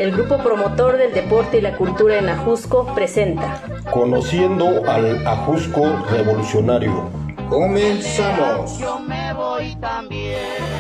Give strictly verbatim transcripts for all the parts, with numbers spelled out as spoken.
el grupo promotor del deporte y la cultura en Ajusco presenta Conociendo al Ajusco Revolucionario. ¡Comenzamos! Yo me voy también.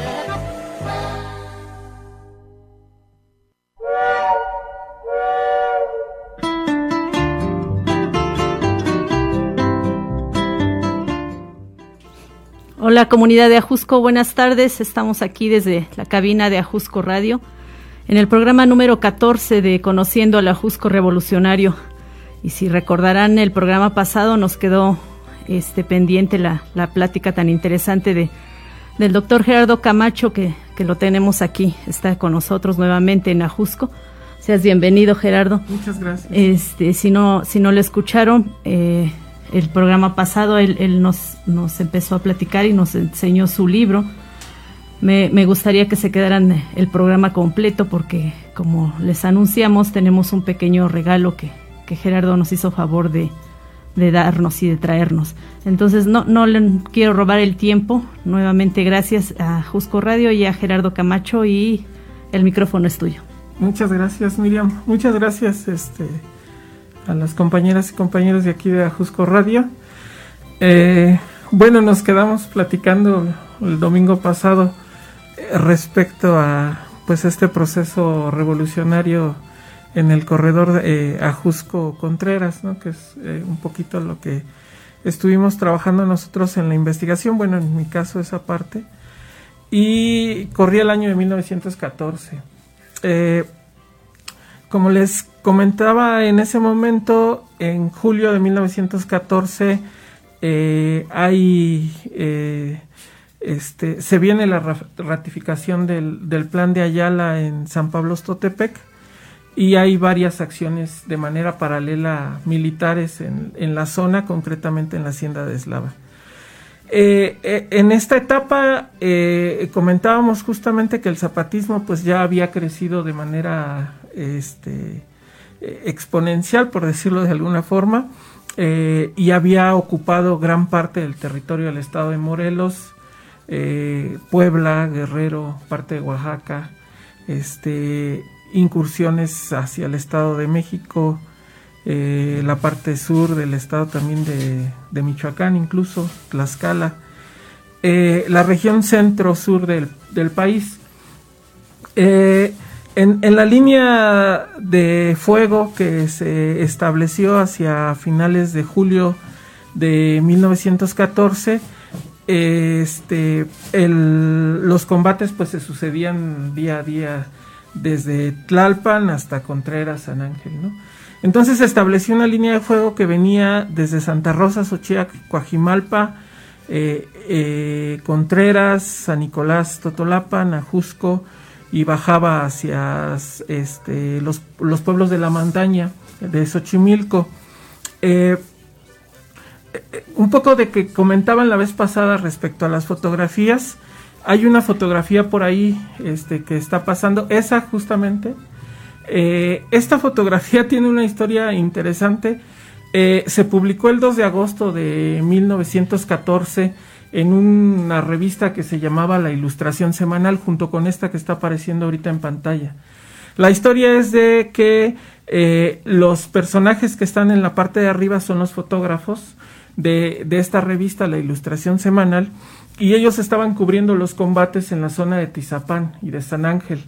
Hola comunidad de Ajusco, buenas tardes. Estamos aquí desde la cabina de Ajusco Radio en el programa número catorce de Conociendo al Ajusco Revolucionario. Y si recordarán, el programa pasado nos quedó este pendiente la, la plática tan interesante de del doctor Gerardo Camacho, que, que lo tenemos aquí, está con nosotros nuevamente en Ajusco. Seas bienvenido, Gerardo. Muchas gracias. Este, si no, si no lo escucharon, eh, el programa pasado él, él nos, nos empezó a platicar y nos enseñó su libro. Me, me gustaría que se quedaran el programa completo porque, como les anunciamos, tenemos un pequeño regalo que, que Gerardo nos hizo favor de, de darnos y de traernos. Entonces no, no le quiero robar el tiempo. Nuevamente gracias a Ajusco Radio y a Gerardo Camacho, y el micrófono es tuyo. Muchas gracias, Miriam. Muchas gracias este, a las compañeras y compañeros de aquí de Ajusco Radio. Eh, bueno, nos quedamos platicando el domingo pasado eh, respecto a pues este proceso revolucionario en el corredor eh, Ajusco-Contreras, ¿no? Que es eh, un poquito lo que estuvimos trabajando nosotros en la investigación, bueno, en mi caso esa parte, y corría el año de mil novecientos catorce. Eh, como les comentaba en ese momento, en julio de mil novecientos catorce, eh, hay, eh, este, se viene la ratificación del, del Plan de Ayala en San Pablo Xtotepec, y hay varias acciones de manera paralela militares en, en la zona, concretamente en la hacienda de Eslava. Eh, eh, en esta etapa eh, comentábamos justamente que el zapatismo pues ya había crecido de manera este, eh, exponencial, por decirlo de alguna forma, eh, y había ocupado gran parte del territorio del estado de Morelos, eh, Puebla, Guerrero, parte de Oaxaca, este, incursiones hacia el estado de México, Eh, la parte sur del estado también de, de Michoacán, incluso Tlaxcala, eh, la región centro-sur del, del país. Eh, en, en la línea de fuego que se estableció hacia finales de julio de mil novecientos catorce, eh, este, el, los combates pues se sucedían día a día desde Tlalpan hasta Contreras, San Ángel, ¿no? Entonces se estableció una línea de fuego que venía desde Santa Rosa, Xochiac, Coajimalpa, eh, eh, Contreras, San Nicolás, Totolapan, Ajusco, y bajaba hacia este, los, los pueblos de la montaña de Xochimilco. Eh, un poco de que comentaban la vez pasada respecto a las fotografías. Hay una fotografía por ahí este, que está pasando, esa justamente. Eh, esta fotografía tiene una historia interesante. Eh, se publicó el dos de agosto de mil novecientos catorce en una revista que se llamaba La Ilustración Semanal, junto con esta que está apareciendo ahorita en pantalla. La historia es de que eh, los personajes que están en la parte de arriba son los fotógrafos de, de esta revista, La Ilustración Semanal, y ellos estaban cubriendo los combates en la zona de Tizapán y de San Ángel.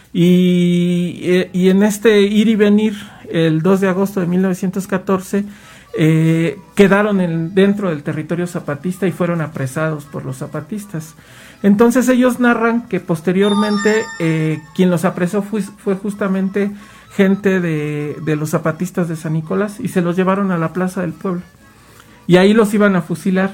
Y, y en este ir y venir, el dos de agosto de mil novecientos catorce, eh, quedaron en, dentro del territorio zapatista y fueron apresados por los zapatistas. Entonces ellos narran que posteriormente eh, quien los apresó fue, fue justamente gente de, de los zapatistas de San Nicolás, y se los llevaron a la plaza del pueblo. Y ahí los iban a fusilar,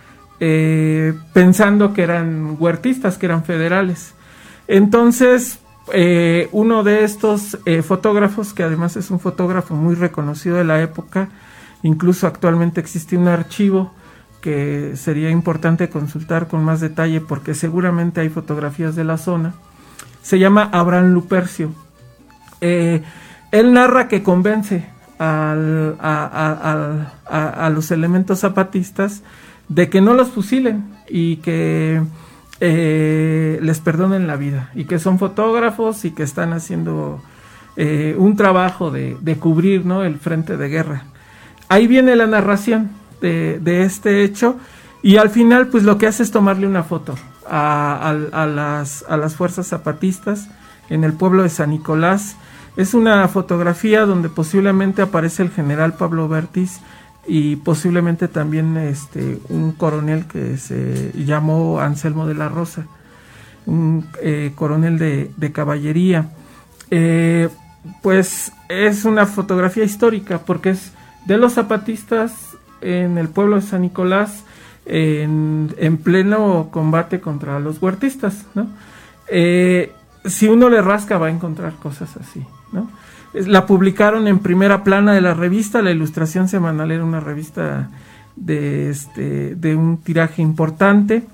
eh, pensando que eran huertistas, que eran federales. Entonces, Eh, uno de estos eh, fotógrafos, que además es un fotógrafo muy reconocido de la época, incluso actualmente existe un archivo que sería importante consultar con más detalle porque seguramente hay fotografías de la zona, se llama Abraham Lupercio. Eh, él narra que convence al, a, a, a, a, a los elementos zapatistas de que no los fusilen y que eh, les perdonen la vida, y que son fotógrafos y que están haciendo eh, un trabajo de, de cubrir, ¿no?, el frente de guerra. Ahí viene la narración de, de este hecho, y al final pues lo que hace es tomarle una foto a, a, a, las, a las fuerzas zapatistas en el pueblo de San Nicolás. Es una fotografía donde posiblemente aparece el general Pablo Bertis y posiblemente también este, un coronel que se llamó Anselmo de la Rosa, un eh, coronel de, de caballería. Eh, pues es una fotografía histórica porque es de los zapatistas en el pueblo de San Nicolás en, en pleno combate contra los huertistas, ¿no? Eh, si uno le rasca va a encontrar cosas así, ¿no? La publicaron en primera plana de la revista. La Ilustración Semanal era una revista de, este, de un tiraje importante.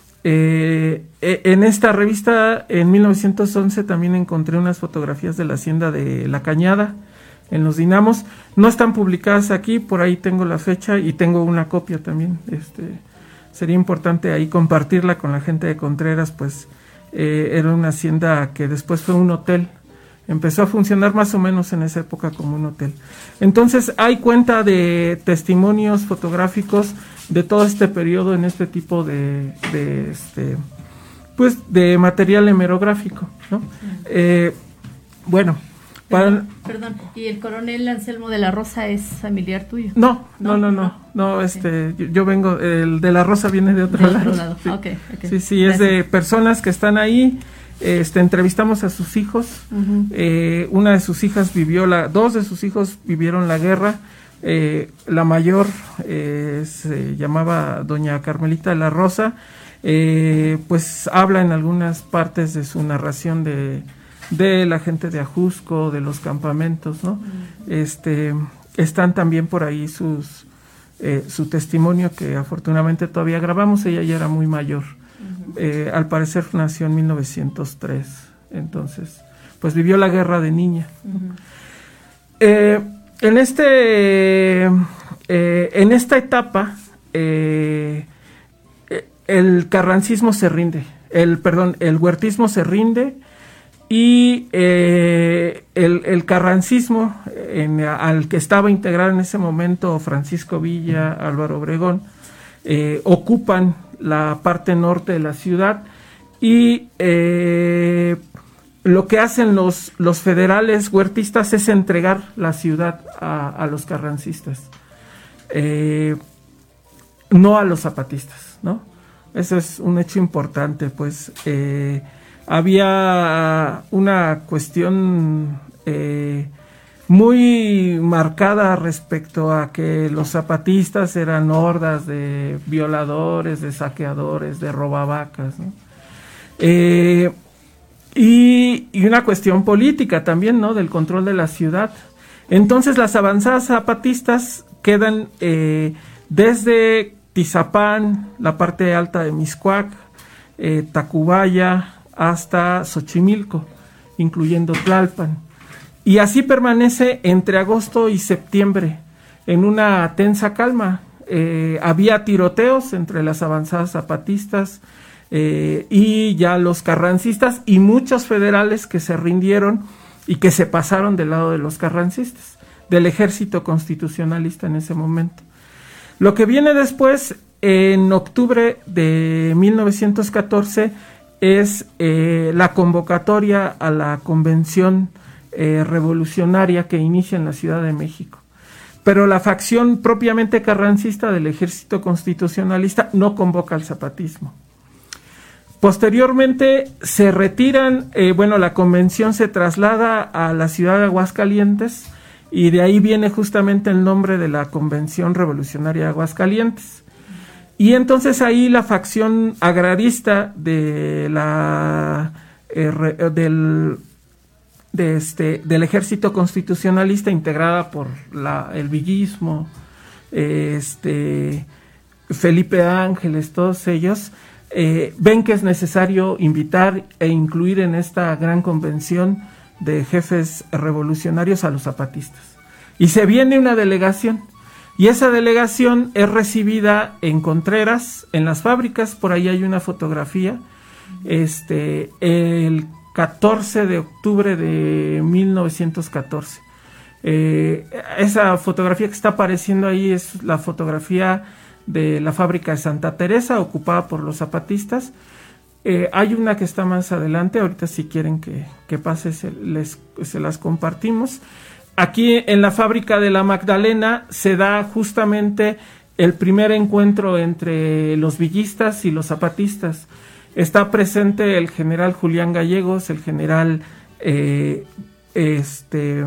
Eh, en esta revista, en mil novecientos once, también encontré unas fotografías de la hacienda de La Cañada, en Los Dinamos. No están publicadas aquí, por ahí tengo la fecha y tengo una copia también. Este, sería importante ahí compartirla con la gente de Contreras, pues eh, era una hacienda que después fue un hotel. Empezó a funcionar más o menos en esa época como un hotel. Entonces hay cuenta de testimonios fotográficos de todo este periodo en este tipo de, de este, pues de material hemerográfico, ¿no? Sí. Eh, bueno, perdón, para, perdón, ¿y el coronel Anselmo de la Rosa es familiar tuyo? No, no, no, no, no, no okay. este, yo, yo vengo, el de la Rosa viene de otro de lado. Otro lado. Sí. Okay, okay. sí, sí, Gracias. Es de personas que están ahí. Este, entrevistamos a sus hijos. Uh-huh. eh, una de sus hijas vivió la, dos de sus hijos vivieron la guerra. Eh, la mayor eh, se llamaba doña Carmelita de la Rosa. Eh, pues habla en algunas partes de su narración de, de la gente de Ajusco, de los campamentos, ¿no? Uh-huh. Este, están también por ahí sus, eh, su testimonio que afortunadamente todavía grabamos. Ella ya era muy mayor. Eh, al parecer nació en mil novecientos tres, entonces pues vivió la guerra de niña. Uh-huh. eh, en este eh, en esta etapa eh, el carrancismo se rinde, el perdón el huertismo se rinde y eh, el, el carrancismo en, al que estaba integrado en ese momento Francisco Villa, Álvaro Obregón, eh, ocupan la parte norte de la ciudad y eh, lo que hacen los, los federales huertistas es entregar la ciudad a, a los carrancistas, eh, no a los zapatistas, ¿no? Eso es un hecho importante, pues eh, había una cuestión eh, muy marcada respecto a que los zapatistas eran hordas de violadores, de saqueadores, de robavacas, ¿no? Eh, y, y una cuestión política también, ¿no?, del control de la ciudad. Entonces las avanzadas zapatistas quedan eh, desde Tizapán, la parte alta de Mixcoac, eh, Tacubaya, hasta Xochimilco, incluyendo Tlalpan. Y así permanece entre agosto y septiembre, en una tensa calma. Eh, había tiroteos entre las avanzadas zapatistas eh, y ya los carrancistas y muchos federales que se rindieron y que se pasaron del lado de los carrancistas, del ejército constitucionalista en ese momento. Lo que viene después, en octubre de mil novecientos catorce, es eh, la convocatoria a la convención Eh, revolucionaria que inicia en la Ciudad de México. Pero la facción propiamente carrancista del ejército constitucionalista no convoca al zapatismo. Posteriormente se retiran, eh, bueno, la convención se traslada a la ciudad de Aguascalientes y de ahí viene justamente el nombre de la Convención Revolucionaria de Aguascalientes. Y entonces ahí la facción agrarista de la eh, re, del de este del ejército constitucionalista, integrada por la, el villismo, este Felipe Ángeles, todos ellos eh, ven que es necesario invitar e incluir en esta gran convención de jefes revolucionarios a los zapatistas. Y se viene una delegación, y esa delegación es recibida en Contreras, en las fábricas. Por ahí hay una fotografía. Este el catorce de octubre de mil novecientos catorce. Eh, esa fotografía que está apareciendo ahí es la fotografía de la fábrica de Santa Teresa, ocupada por los zapatistas. Eh, hay una que está más adelante, ahorita si quieren que, que pase se, les, se las compartimos. Aquí en la fábrica de la Magdalena se da justamente el primer encuentro entre los villistas y los zapatistas. Está presente el general Julián Gallegos, el general eh, este,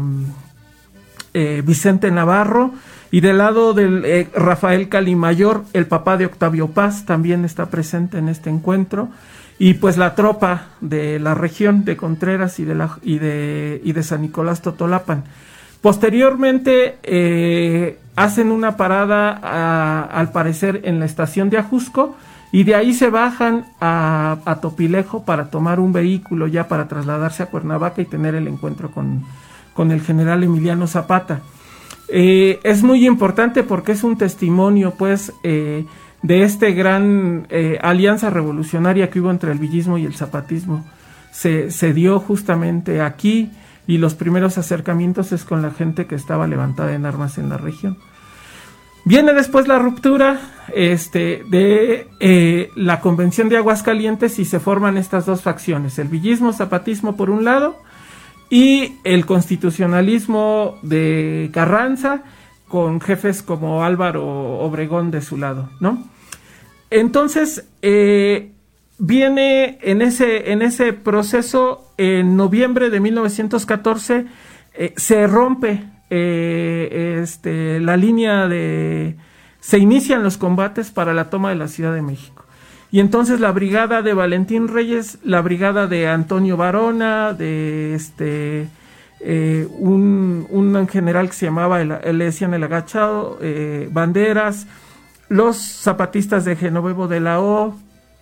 eh, Vicente Navarro, y del lado del eh, Rafael Calimayor, el papá de Octavio Paz, también está presente en este encuentro, y pues la tropa de la región de Contreras y de, la, y de, y de San Nicolás Totolapan. Posteriormente eh, hacen una parada a, al parecer en la estación de Ajusco, y de ahí se bajan a, a Topilejo para tomar un vehículo ya para trasladarse a Cuernavaca y tener el encuentro con, con el general Emiliano Zapata. Eh, es muy importante porque es un testimonio pues eh, de este gran eh, alianza revolucionaria que hubo entre el villismo y el zapatismo. Se, se dio justamente aquí, y los primeros acercamientos es con la gente que estaba levantada en armas en la región. Viene después la ruptura este, de eh, la Convención de Aguascalientes, y se forman estas dos facciones, el villismo-zapatismo por un lado, y el constitucionalismo de Carranza, con jefes como Álvaro Obregón de su lado, ¿no? Entonces, eh, viene en ese, en ese proceso, en noviembre de mil novecientos catorce, eh, se rompe eh, este, la línea de... se inician los combates para la toma de la Ciudad de México. Y entonces la brigada de Valentín Reyes, la brigada de Antonio Varona, de este eh, un, un general que se llamaba, el, le decían el agachado, eh, Banderas, los zapatistas de Genovevo de la O,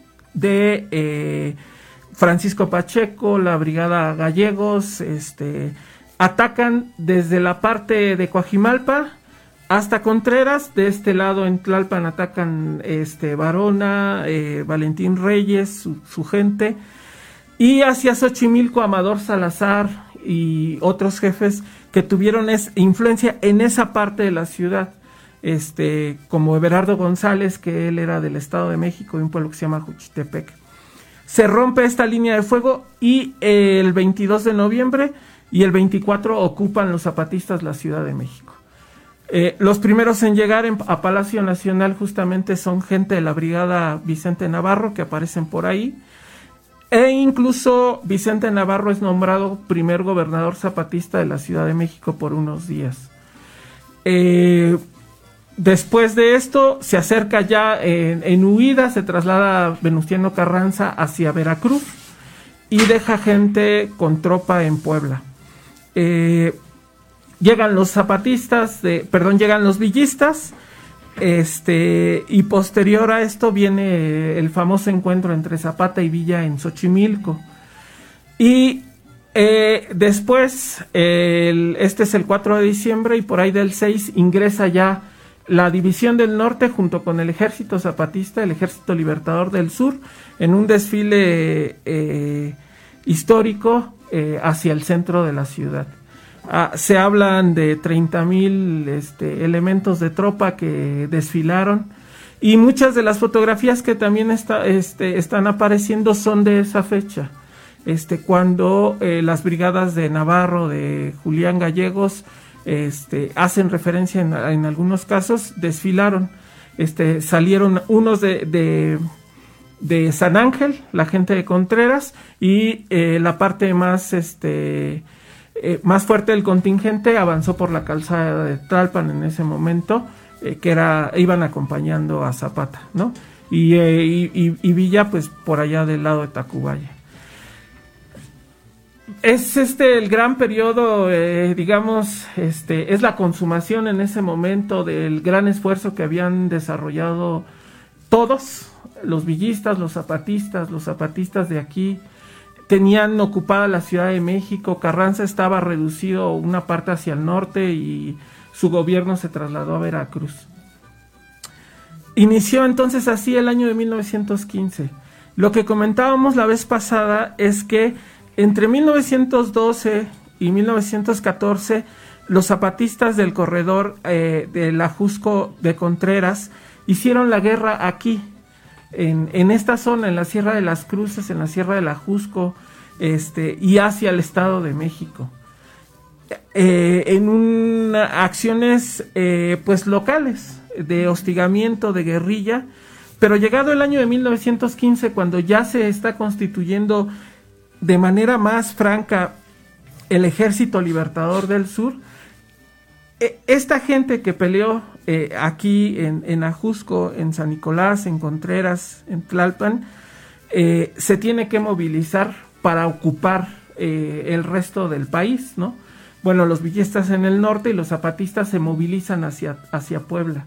de eh, Francisco Pacheco, la brigada Gallegos, este, atacan desde la parte de Coajimalpa hasta Contreras. De este lado en Tlalpan atacan este, Varona, eh, Valentín Reyes, su, su gente, y hacia Xochimilco Amador Salazar y otros jefes que tuvieron es, influencia en esa parte de la ciudad, este, como Everardo González, que él era del Estado de México, de un pueblo que se llama Juchitepec. Se rompe esta línea de fuego, y el veintidós de noviembre y el veinticuatro ocupan los zapatistas la Ciudad de México. Eh, los primeros en llegar en, a Palacio Nacional justamente son gente de la brigada Vicente Navarro, que aparecen por ahí, e incluso Vicente Navarro es nombrado primer gobernador zapatista de la Ciudad de México por unos días. Eh, después de esto se acerca ya en, en huida, se traslada Venustiano Carranza hacia Veracruz y deja gente con tropa en Puebla. Eh, llegan los zapatistas, de, perdón, llegan los villistas, este, y posterior a esto viene el famoso encuentro entre Zapata y Villa en Xochimilco. Y eh, después, el, este es el cuatro de diciembre, y por ahí del seis ingresa ya la División del Norte junto con el Ejército Zapatista, el Ejército Libertador del Sur, en un desfile eh, histórico eh, hacia el centro de la ciudad. Ah, se hablan de treinta mil este, elementos de tropa que desfilaron, y muchas de las fotografías que también está, este, están apareciendo son de esa fecha, este, cuando eh, las brigadas de Navarro, de Julián Gallegos, este, hacen referencia en, en algunos casos, desfilaron, este, salieron unos de, de, de San Ángel, la gente de Contreras, y eh, la parte más... este Eh, más fuerte del contingente avanzó por la calzada de Tlalpan en ese momento, eh, que era, iban acompañando a Zapata, ¿no? Y, eh, y, y, y Villa, pues, por allá del lado de Tacubaya. Es este el gran periodo, eh, digamos, este, es la consumación en ese momento del gran esfuerzo que habían desarrollado todos, los villistas, los zapatistas, los zapatistas de aquí, tenían ocupada la Ciudad de México. Carranza estaba reducido una parte hacia el norte y su gobierno se trasladó a Veracruz. Inició entonces así el año de mil novecientos quince. Lo que comentábamos la vez pasada es que entre mil novecientos doce y mil novecientos catorce, los zapatistas del corredor eh, del Ajusco de Contreras hicieron la guerra aquí, en, en esta zona, en la Sierra de las Cruces, en la Sierra del Ajusco, este, y hacia el Estado de México. Eh, en una, acciones eh, pues locales, de hostigamiento, de guerrilla, pero llegado el año de mil novecientos quince, cuando ya se está constituyendo de manera más franca el Ejército Libertador del Sur, eh, esta gente que peleó eh, aquí en, en Ajusco, en San Nicolás, en Contreras, en Tlalpan, eh, se tiene que movilizar para ocupar eh, el resto del país, ¿no? Bueno, los villistas en el norte y los zapatistas se movilizan hacia, hacia Puebla.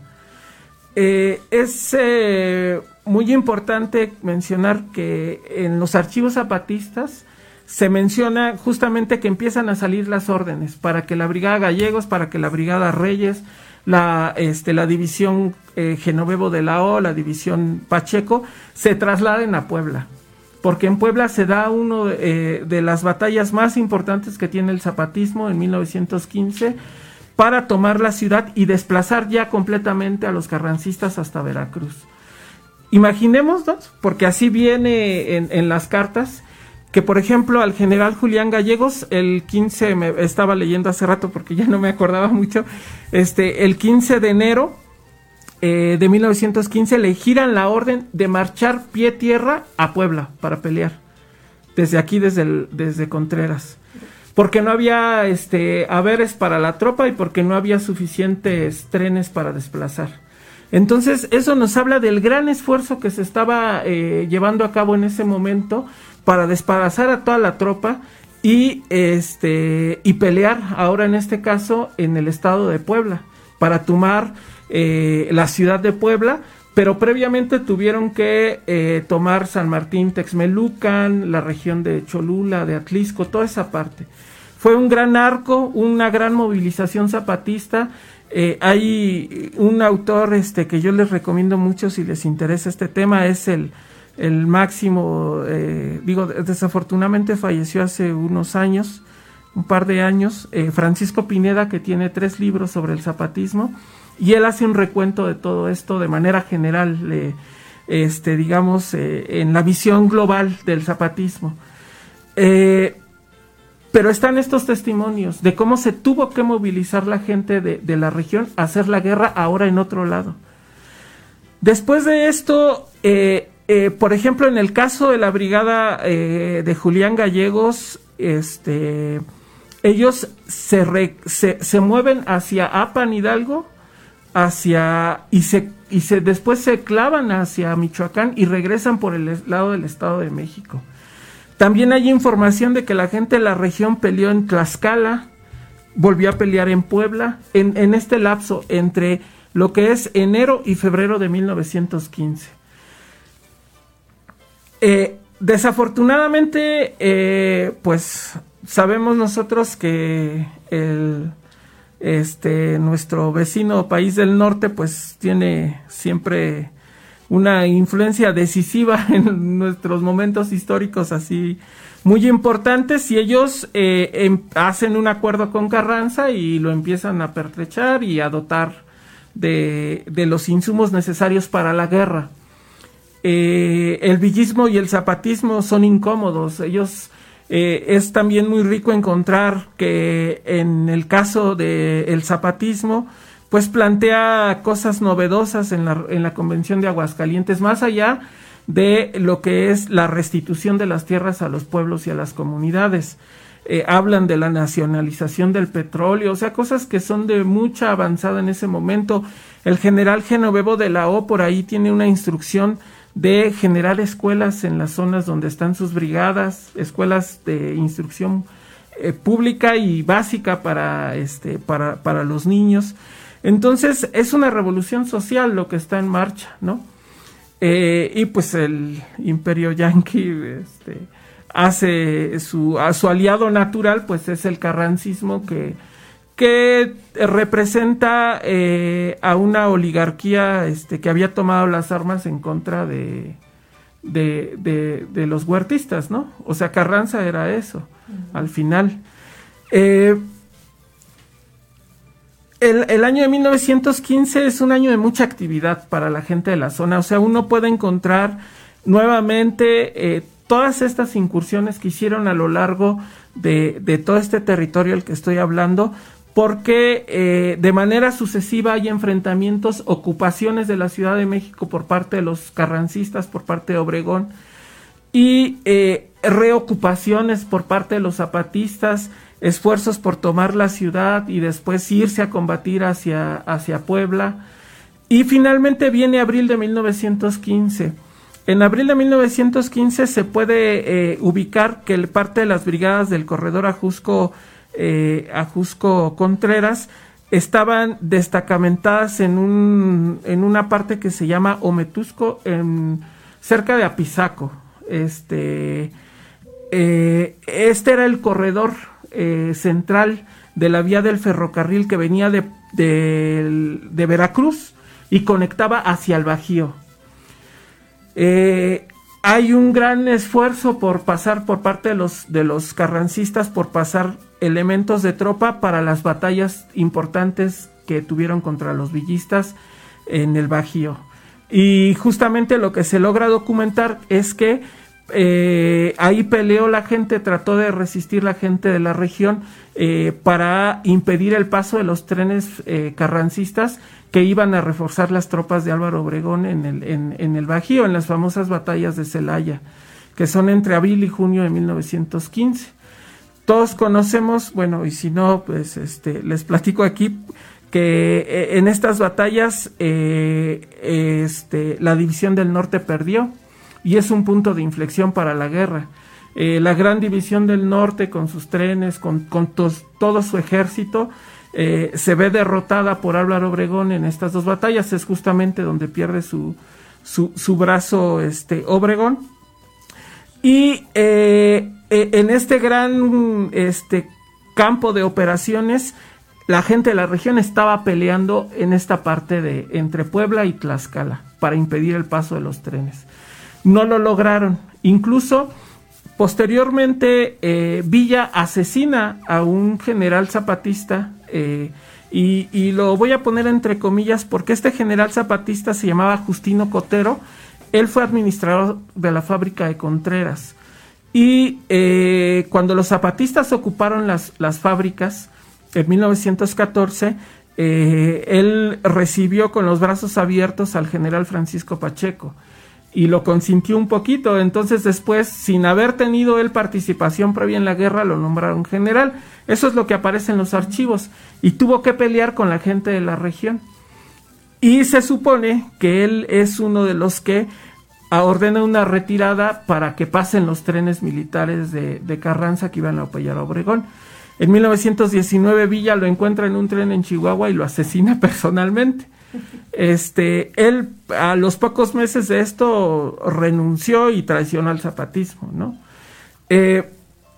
Eh, es eh, muy importante mencionar que en los archivos zapatistas se menciona justamente que empiezan a salir las órdenes para que la Brigada Gallegos, para que la Brigada Reyes, la, este, la División eh, Genovevo de la O, la División Pacheco, se trasladen a Puebla. Porque en Puebla se da uno eh, de las batallas más importantes que tiene el zapatismo en mil novecientos quince para tomar la ciudad y desplazar ya completamente a los carrancistas hasta Veracruz. Imaginémonos, porque así viene en, en las cartas, que por ejemplo al general Julián Gallegos, el quince, me estaba leyendo hace rato porque ya no me acordaba mucho, este, el quince de enero Eh, de mil novecientos quince le giran la orden de marchar pie tierra a Puebla para pelear desde aquí, desde, el, desde Contreras, porque no había este, haberes para la tropa y porque no había suficientes trenes para desplazar. Entonces eso nos habla del gran esfuerzo que se estaba eh, llevando a cabo en ese momento para desplazar a toda la tropa y, este, y pelear ahora en este caso en el estado de Puebla para tomar Eh, la ciudad de Puebla, pero previamente tuvieron que eh, tomar San Martín Texmelucan, la región de Cholula, de Atlisco, toda esa parte. Fue un gran arco, una gran movilización zapatista. Eh, hay un autor este, que yo les recomiendo mucho si les interesa este tema, es el, el Máximo, eh, digo, desafortunadamente falleció hace unos años, un par de años, eh, Francisco Pineda, que tiene tres libros sobre el zapatismo. Y él hace un recuento de todo esto de manera general, eh, este, digamos, eh, en la visión global del zapatismo. Eh, pero están estos testimonios de cómo se tuvo que movilizar la gente de, de la región a hacer la guerra ahora en otro lado. Después de esto, eh, eh, por ejemplo, en el caso de la brigada eh, de Julián Gallegos, este, ellos se, re, se, se mueven hacia Apan Hidalgo, hacia y se y se después se clavan hacia Michoacán y regresan por el lado del Estado de México. También hay información de que la gente de la región peleó en Tlaxcala, volvió a pelear en Puebla, en, en este lapso entre lo que es enero y febrero de mil novecientos quince. Eh, desafortunadamente, eh, pues sabemos nosotros que el Este, nuestro vecino país del norte pues tiene siempre una influencia decisiva en nuestros momentos históricos así muy importantes, y ellos eh, em, hacen un acuerdo con Carranza y lo empiezan a pertrechar y a dotar de, de los insumos necesarios para la guerra. Eh, el villismo y el zapatismo son incómodos. Ellos Eh, es también muy rico encontrar que en el caso del zapatismo pues plantea cosas novedosas en la, en la Convención de Aguascalientes, más allá de lo que es la restitución de las tierras a los pueblos y a las comunidades. Eh, hablan de la nacionalización del petróleo, o sea, cosas que son de mucha avanzada en ese momento. El general Genovevo de la O por ahí tiene una instrucción de generar escuelas en las zonas donde están sus brigadas, escuelas de instrucción eh, pública y básica para este para para los niños. Entonces es una revolución social lo que está en marcha, ¿no? Eh, y pues el imperio yanqui este, hace su a su aliado natural, pues es el carrancismo que que representa eh, a una oligarquía este, que había tomado las armas en contra de, de, de, de los huertistas, ¿no? O sea, Carranza era eso, uh-huh. al final. Eh, el, el año de mil novecientos quince es un año de mucha actividad para la gente de la zona, o sea, uno puede encontrar nuevamente eh, todas estas incursiones que hicieron a lo largo de, de todo este territorio del que estoy hablando, porque eh, de manera sucesiva hay enfrentamientos, ocupaciones de la Ciudad de México por parte de los carrancistas, por parte de Obregón, y eh, reocupaciones por parte de los zapatistas, esfuerzos por tomar la ciudad y después irse a combatir hacia, hacia Puebla. Y finalmente viene abril de mil novecientos quince. En abril de mil novecientos quince se puede eh, ubicar que parte de las brigadas del corredor Ajusco Eh, Ajusco Contreras estaban destacamentadas en un en una parte que se llama Ometusco, en, cerca de Apizaco. Este, eh, este era el corredor eh, central de la vía del ferrocarril que venía de, de, de Veracruz y conectaba hacia el Bajío. Eh, Hay un gran esfuerzo por pasar por parte de los, de los carrancistas, por pasar elementos de tropa para las batallas importantes que tuvieron contra los villistas en el Bajío. Y justamente lo que se logra documentar es que eh, ahí peleó la gente, trató de resistir la gente de la región eh, para impedir el paso de los trenes eh, carrancistas que iban a reforzar las tropas de Álvaro Obregón en el, en, en el Bajío, en las famosas batallas de Celaya, que son entre abril y junio de mil novecientos quince. Todos conocemos, bueno, y si no, pues este, les platico aquí, que eh, en estas batallas eh, este, la División del Norte perdió, y es un punto de inflexión para la guerra. Eh, la Gran División del Norte, con sus trenes, con, con tos, todo su ejército, Eh, se ve derrotada por Álvaro Obregón en estas dos batallas. Es justamente donde pierde su, su, su brazo este, Obregón. Y eh, eh, en este gran este, campo de operaciones, la gente de la región estaba peleando en esta parte de entre Puebla y Tlaxcala para impedir el paso de los trenes. No lo lograron. Incluso posteriormente eh, Villa asesina a un general zapatista, eh, y, y lo voy a poner entre comillas porque este general zapatista se llamaba Justino Cotero. Él fue administrador de la fábrica de Contreras, y eh, cuando los zapatistas ocuparon las, las fábricas en mil novecientos catorce, eh, él recibió con los brazos abiertos al general Francisco Pacheco y lo consintió un poquito. Entonces después, sin haber tenido él participación previa en la guerra, lo nombraron general. Eso es lo que aparece en los archivos, y tuvo que pelear con la gente de la región. Y se supone que él es uno de los que ordena una retirada para que pasen los trenes militares de, de Carranza que iban a apoyar a Obregón. En mil novecientos diecinueve Villa lo encuentra en un tren en Chihuahua y lo asesina personalmente. Este, él a los pocos meses de esto renunció y traicionó al zapatismo, ¿no? Eh,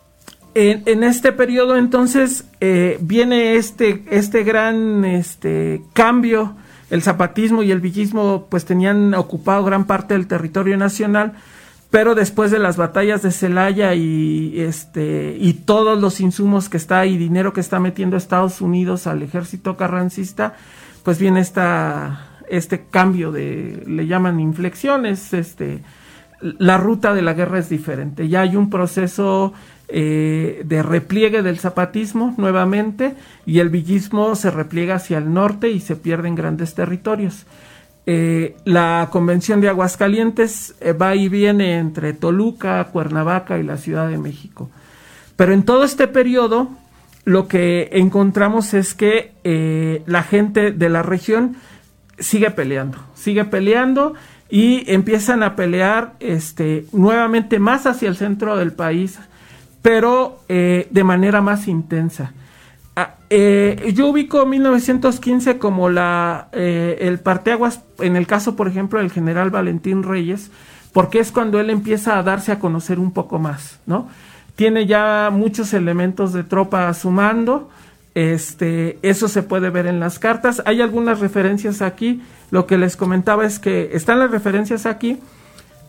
en, en este periodo entonces eh, viene este, este gran este, cambio. El zapatismo y el villismo pues tenían ocupado gran parte del territorio nacional, pero después de las batallas de Celaya y este y todos los insumos que está y dinero que está metiendo Estados Unidos al ejército carrancista, pues viene esta este cambio de, le llaman inflexiones, este la ruta de la guerra es diferente. Ya hay un proceso eh, de repliegue del zapatismo nuevamente, y el villismo se repliega hacia el norte y se pierden grandes territorios. Eh, la Convención de Aguascalientes eh, va y viene entre Toluca, Cuernavaca y la Ciudad de México. Pero en todo este periodo lo que encontramos es que eh, la gente de la región sigue peleando, sigue peleando y empiezan a pelear este, nuevamente más hacia el centro del país, pero eh, de manera más intensa. Ah, eh, yo ubico mil novecientos quince como la eh, el parteaguas en el caso, por ejemplo, del general Valentín Reyes, porque es cuando él empieza a darse a conocer un poco más, ¿no? Tiene ya muchos elementos de tropa a su mando, este, eso se puede ver en las cartas. Hay algunas referencias aquí. Lo que les comentaba es que están las referencias aquí,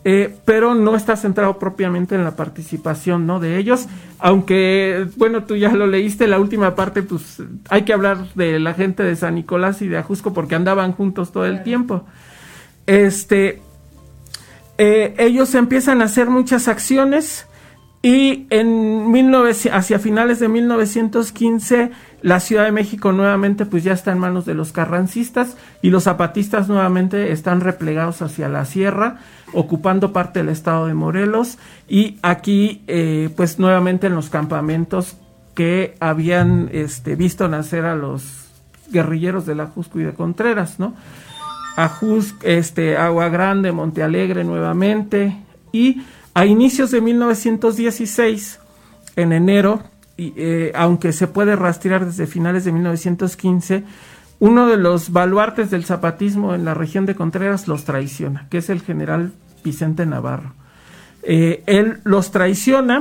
eh, pero no está centrado propiamente en la participación, ¿no?, de ellos, aunque, bueno, tú ya lo leíste, la última parte, pues hay que hablar de la gente de San Nicolás y de Ajusco porque andaban juntos todo el tiempo. Este, eh, ellos empiezan a hacer muchas acciones y en mil novecientos, hacia finales de mil novecientos quince la Ciudad de México nuevamente pues ya está en manos de los carrancistas y los zapatistas nuevamente están replegados hacia la sierra, ocupando parte del estado de Morelos y aquí eh, pues nuevamente en los campamentos que habían este, visto nacer a los guerrilleros de la Ajusco y de Contreras, ¿no? Ajusco, este, Agua Grande, Monte Alegre nuevamente, y a inicios de mil novecientos dieciséis, en enero, y, eh, aunque se puede rastrear desde finales de mil novecientos quince, uno de los baluartes del zapatismo en la región de Contreras los traiciona, que es el general Vicente Navarro. Eh, él los traiciona,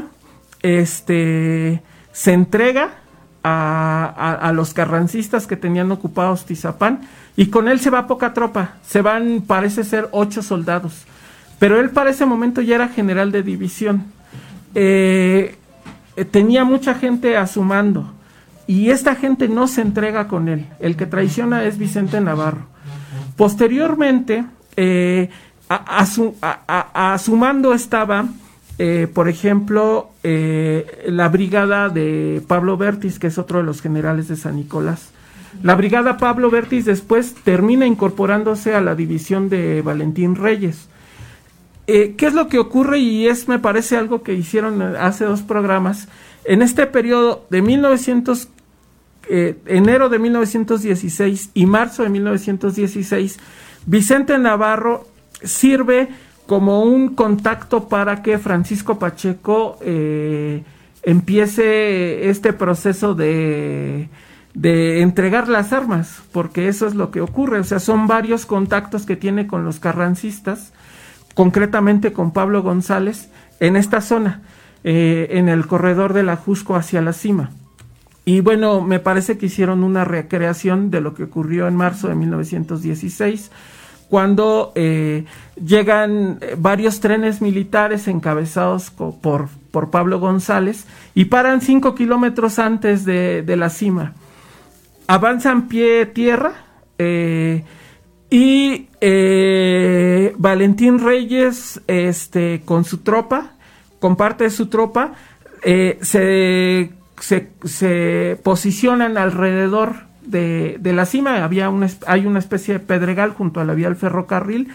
este, se entrega a, a, a los carrancistas que tenían ocupados Tizapán, y con él se va poca tropa, se van, parece ser, ocho soldados, pero él para ese momento ya era general de división. Eh, tenía mucha gente a su mando, y esta gente no se entrega con él. El que traiciona es Vicente Navarro. Posteriormente, eh, a, a, su, a, a, a su mando estaba, eh, por ejemplo, eh, la brigada de Pablo Bertis, que es otro de los generales de San Nicolás. La brigada Pablo Bertis después termina incorporándose a la división de Valentín Reyes. Eh, ¿Qué es lo que ocurre? Y es, me parece, algo que hicieron hace dos programas. En este periodo de mil novecientos, eh, enero de mil novecientos dieciséis y marzo de mil novecientos dieciséis, Vicente Navarro sirve como un contacto para que Francisco Pacheco eh, empiece este proceso de, de entregar las armas, porque eso es lo que ocurre. O sea, son varios contactos que tiene con los carrancistas, concretamente con Pablo González, en esta zona, eh, en el corredor del Ajusco hacia la cima. Y bueno, me parece que hicieron una recreación de lo que ocurrió en marzo de mil novecientos dieciséis, cuando eh, llegan varios trenes militares encabezados co- por, por Pablo González y paran cinco kilómetros antes de, de la cima. Avanzan pie tierra, eh, y eh, Valentín Reyes, este, con su tropa, con parte de su tropa, eh, se, se, se posicionan alrededor de, de la cima. Había una, hay una especie de pedregal junto a la vía del ferrocarril,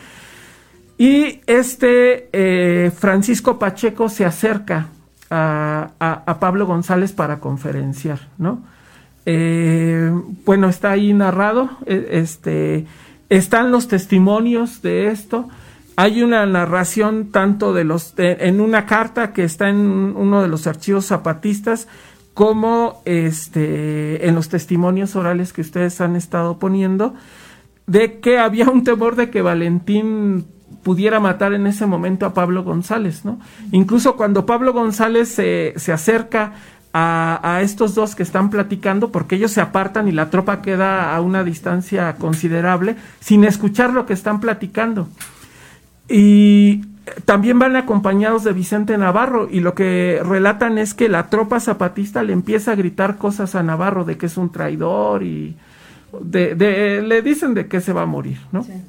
y este eh, Francisco Pacheco se acerca a, a, a Pablo González para conferenciar, ¿no? Eh, bueno, está ahí narrado, este... Están los testimonios de esto. Hay una narración tanto de los de, en una carta que está en uno de los archivos zapatistas, como este en los testimonios orales que ustedes han estado poniendo, de que había un temor de que Valentín pudiera matar en ese momento a Pablo González, ¿no? Incluso cuando Pablo González se, se acerca A, a estos dos que están platicando, porque ellos se apartan y la tropa queda a una distancia considerable sin escuchar lo que están platicando, y también van acompañados de Vicente Navarro, y lo que relatan es que la tropa zapatista le empieza a gritar cosas a Navarro de que es un traidor, y de, de, le dicen de que se va a morir, ¿no? Sí.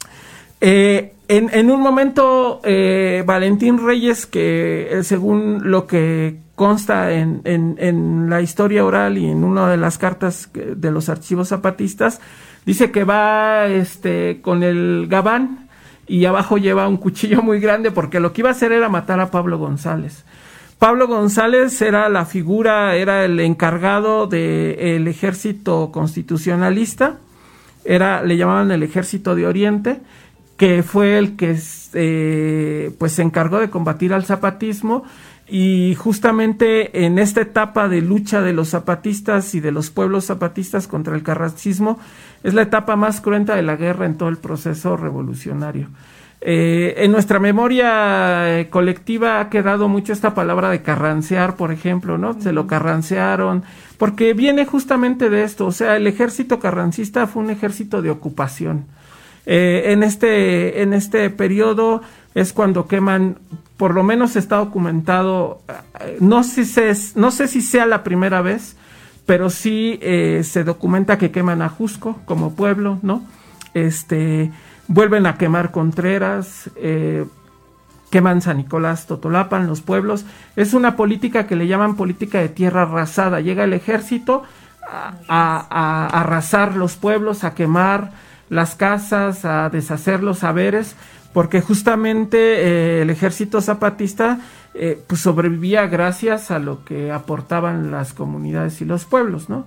Eh, en, en un momento eh, Valentín Reyes, que eh, según lo que consta en, en, en la historia oral y en una de las cartas de los archivos zapatistas, dice que va este con el gabán y abajo lleva un cuchillo muy grande, porque lo que iba a hacer era matar a Pablo González. Pablo González era la figura, era el encargado del ejército constitucionalista, era, le llamaban el Ejército de Oriente, que fue el que eh, pues se encargó de combatir al zapatismo. Y justamente en esta etapa de lucha de los zapatistas y de los pueblos zapatistas contra el carrancismo, es la etapa más cruenta de la guerra en todo el proceso revolucionario. Eh, en nuestra memoria eh, colectiva ha quedado mucho esta palabra de carrancear, por ejemplo, ¿no? Se lo carrancearon, porque viene justamente de esto. O sea, el ejército carrancista fue un ejército de ocupación. Eh, en este, en este periodo, es cuando queman, por lo menos está documentado, no sé si, es, no sé si sea la primera vez, pero sí eh, se documenta que queman Ajusco como pueblo, ¿no? Este, vuelven a quemar Contreras, eh, queman San Nicolás, Totolapan, los pueblos. Es una política que le llaman política de tierra arrasada. Llega el ejército a, a, a arrasar los pueblos, a quemar las casas, a deshacer los saberes, porque justamente eh, el ejército zapatista eh, pues sobrevivía gracias a lo que aportaban las comunidades y los pueblos, ¿no?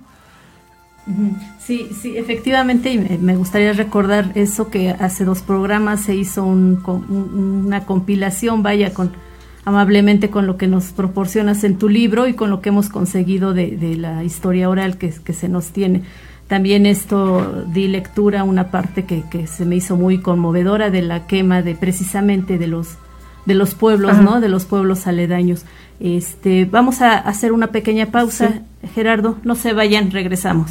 Sí, sí, efectivamente, y me gustaría recordar eso, que hace dos programas se hizo un, un, una compilación, vaya, con amablemente con lo que nos proporcionas en tu libro y con lo que hemos conseguido de, de la historia oral que, que se nos tiene. También esto di lectura a una parte que, que se me hizo muy conmovedora de la quema de precisamente de los de los pueblos, Ajá. ¿no? De los pueblos aledaños. Este, vamos a hacer una pequeña pausa, sí. Gerardo, no se vayan, regresamos.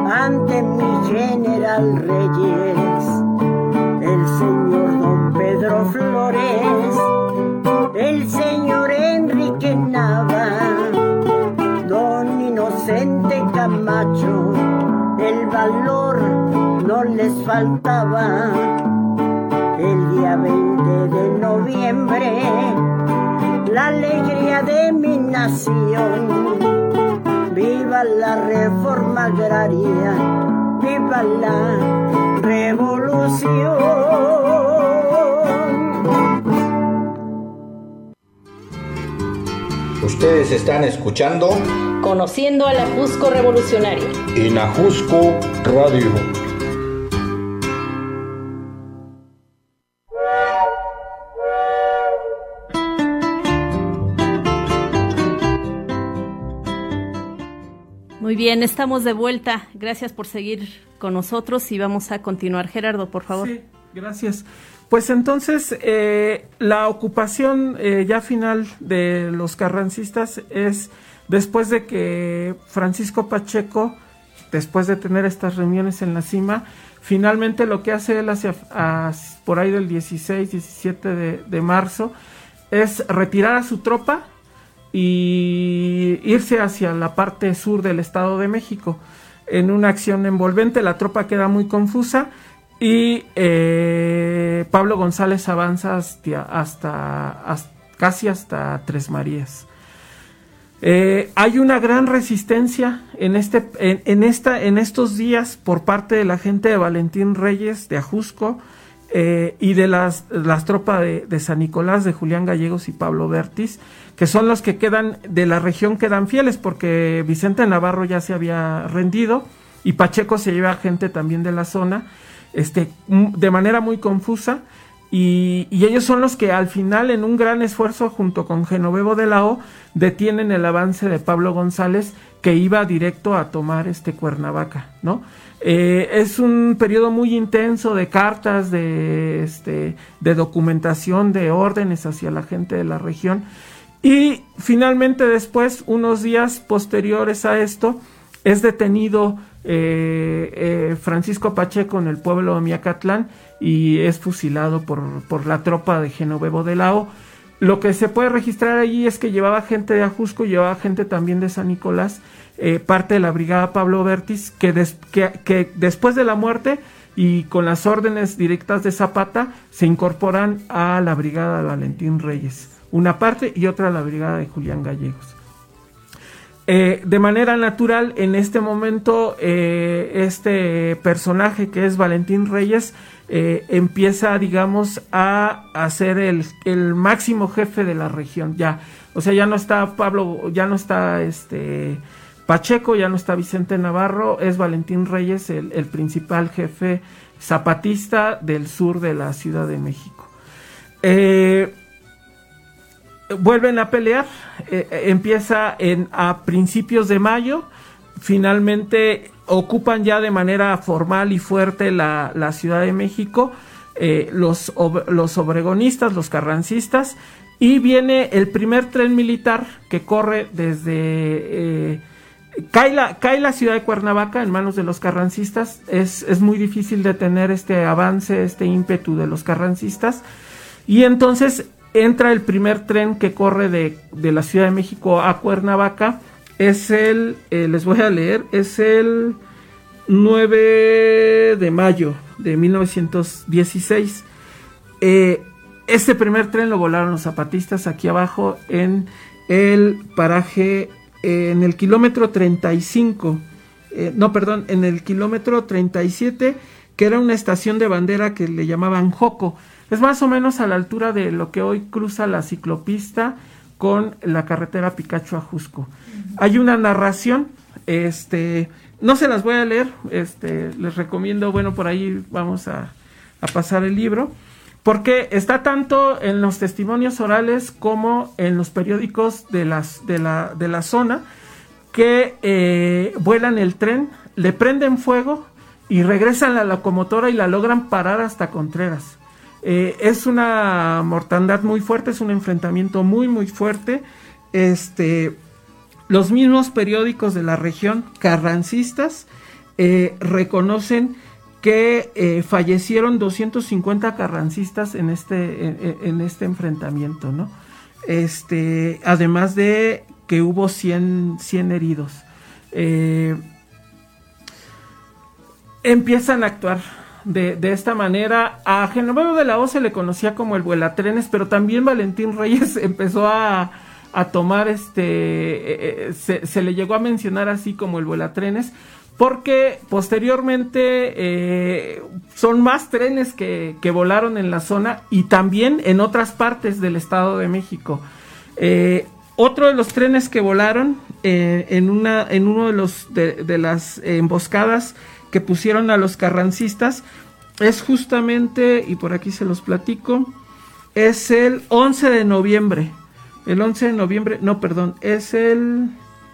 ante mi general Reyes, el señor don Pedro faltaba. El día veinte de noviembre, la alegría de mi nación. Viva la reforma agraria, viva la revolución. Ustedes están escuchando Conociendo al Ajusco Revolucionario en Ajusco Radio. Muy bien, estamos de vuelta. Gracias por seguir con nosotros y vamos a continuar. Gerardo, por favor. Sí, gracias. Pues entonces, eh, la ocupación eh, ya final de los carrancistas es después de que Francisco Pacheco, después de tener estas reuniones en la cima, finalmente lo que hace él hacia, a, por ahí del dieciséis, diecisiete de, de marzo, es retirar a su tropa y irse hacia la parte sur del Estado de México. En una acción envolvente, la tropa queda muy confusa y eh, Pablo González avanza hasta, hasta, hasta casi hasta Tres Marías. Eh, hay una gran resistencia en este, en, en esta, en estos días por parte de la gente de Valentín Reyes de Ajusco eh, y de las, las tropas de, de San Nicolás, de Julián Gallegos y Pablo Bertis, que son los que quedan de la región, quedan fieles porque Vicente Navarro ya se había rendido y Pacheco se lleva gente también de la zona, este, de manera muy confusa. Y, y ellos son los que al final, en un gran esfuerzo junto con Genovevo de la O, detienen el avance de Pablo González, que iba directo a tomar este Cuernavaca, ¿no? Eh, es un periodo muy intenso de cartas, de, este, de documentación, de órdenes hacia la gente de la región. Y finalmente después, unos días posteriores a esto, es detenido eh, eh, Francisco Pacheco en el pueblo de Miacatlán y es fusilado por, por la tropa de Genovevo de la O. Lo que se puede registrar allí es que llevaba gente de Ajusco, llevaba gente también de San Nicolás, eh, parte de la brigada Pablo Bertis, que, des, que, que después de la muerte y con las órdenes directas de Zapata, se incorporan a la brigada de Valentín Reyes, una parte, y otra a la brigada de Julián Gallegos. Eh, de manera natural, en este momento, eh, este personaje que es Valentín Reyes eh, empieza, digamos, a, a ser el, el máximo jefe de la región. Ya, o sea, ya no está Pablo, ya no está este Pacheco, ya no está Vicente Navarro, es Valentín Reyes el, el principal jefe zapatista del sur de la Ciudad de México. Eh, Vuelven a pelear, eh, empieza en, a principios de mayo, finalmente ocupan ya de manera formal y fuerte la, la Ciudad de México, eh, los, ob, los obregonistas, los carrancistas, y viene el primer tren militar que corre desde... Eh, cae, la, cae la ciudad de Cuernavaca en manos de los carrancistas, es, es muy difícil detener este avance, este ímpetu de los carrancistas, y entonces entra el primer tren que corre de, de la Ciudad de México a Cuernavaca, es el, eh, les voy a leer, es el nueve de mayo de mil novecientos dieciséis. Eh, este primer tren lo volaron los zapatistas aquí abajo en el paraje, eh, en el kilómetro treinta y cinco, eh, no, perdón, en el kilómetro treinta y siete, que era una estación de bandera que le llamaban Joco. Es más o menos a la altura de lo que hoy cruza la ciclopista con la carretera Picacho-Ajusco. Uh-huh. Hay una narración, este, no se las voy a leer, este, les recomiendo, bueno, por ahí vamos a, a pasar el libro, porque está tanto en los testimonios orales como en los periódicos de, las, de, la, de la zona, que eh, vuelan el tren, le prenden fuego y regresan la locomotora y la logran parar hasta Contreras. Eh, es una mortandad muy fuerte, es un enfrentamiento muy muy fuerte. Este, los mismos periódicos de la región carrancistas eh, reconocen que eh, fallecieron doscientos cincuenta carrancistas en este en, en este enfrentamiento, ¿no? Este, además de que hubo cien, cien heridos. Eh, empiezan a actuar. de, de esta manera. A Genoveva de la O se le conocía como el vuelatrenes, pero también Valentín Reyes empezó a, a tomar, este, eh, se, se le llegó a mencionar así como el vuelatrenes, porque posteriormente eh, son más trenes que, que volaron en la zona y también en otras partes del Estado de México. Eh, otro de los trenes que volaron eh, en una en uno de los de, de las emboscadas que pusieron a los carrancistas es justamente, y por aquí se los platico, es el once de noviembre. El once de noviembre, no, perdón, es el...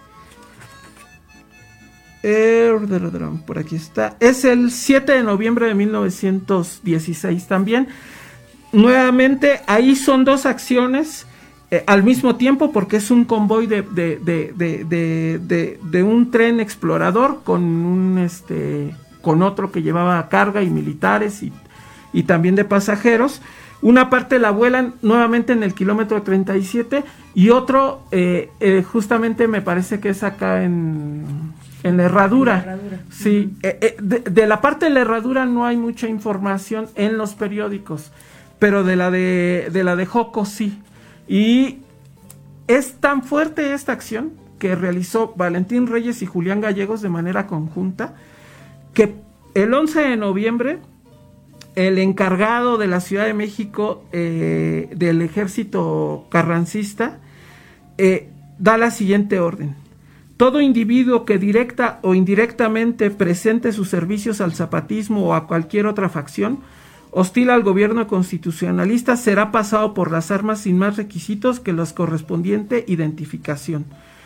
Eh, por aquí está. Es el siete de noviembre de mil novecientos dieciséis también. Nuevamente, ahí son dos acciones eh, al mismo tiempo, porque es un convoy de, de, de, de, de, de, de un tren explorador con un este con otro que llevaba carga y militares y, y también de pasajeros. Una parte la vuelan nuevamente en el kilómetro treinta y siete y otro eh, eh, justamente me parece que es acá en, en la Herradura. La herradura. Sí, uh-huh. eh, eh, de, de la parte de la Herradura no hay mucha información en los periódicos, pero de la de, de la de Joco sí. Y es tan fuerte esta acción que realizó Valentín Reyes y Julián Gallegos de manera conjunta, que el once de noviembre el encargado de la Ciudad de México eh, del ejército carrancista eh, da la siguiente orden: todo individuo que directa o indirectamente presente sus servicios al zapatismo o a cualquier otra facción hostil al gobierno constitucionalista será pasado por las armas sin más requisitos que los correspondiente identificación.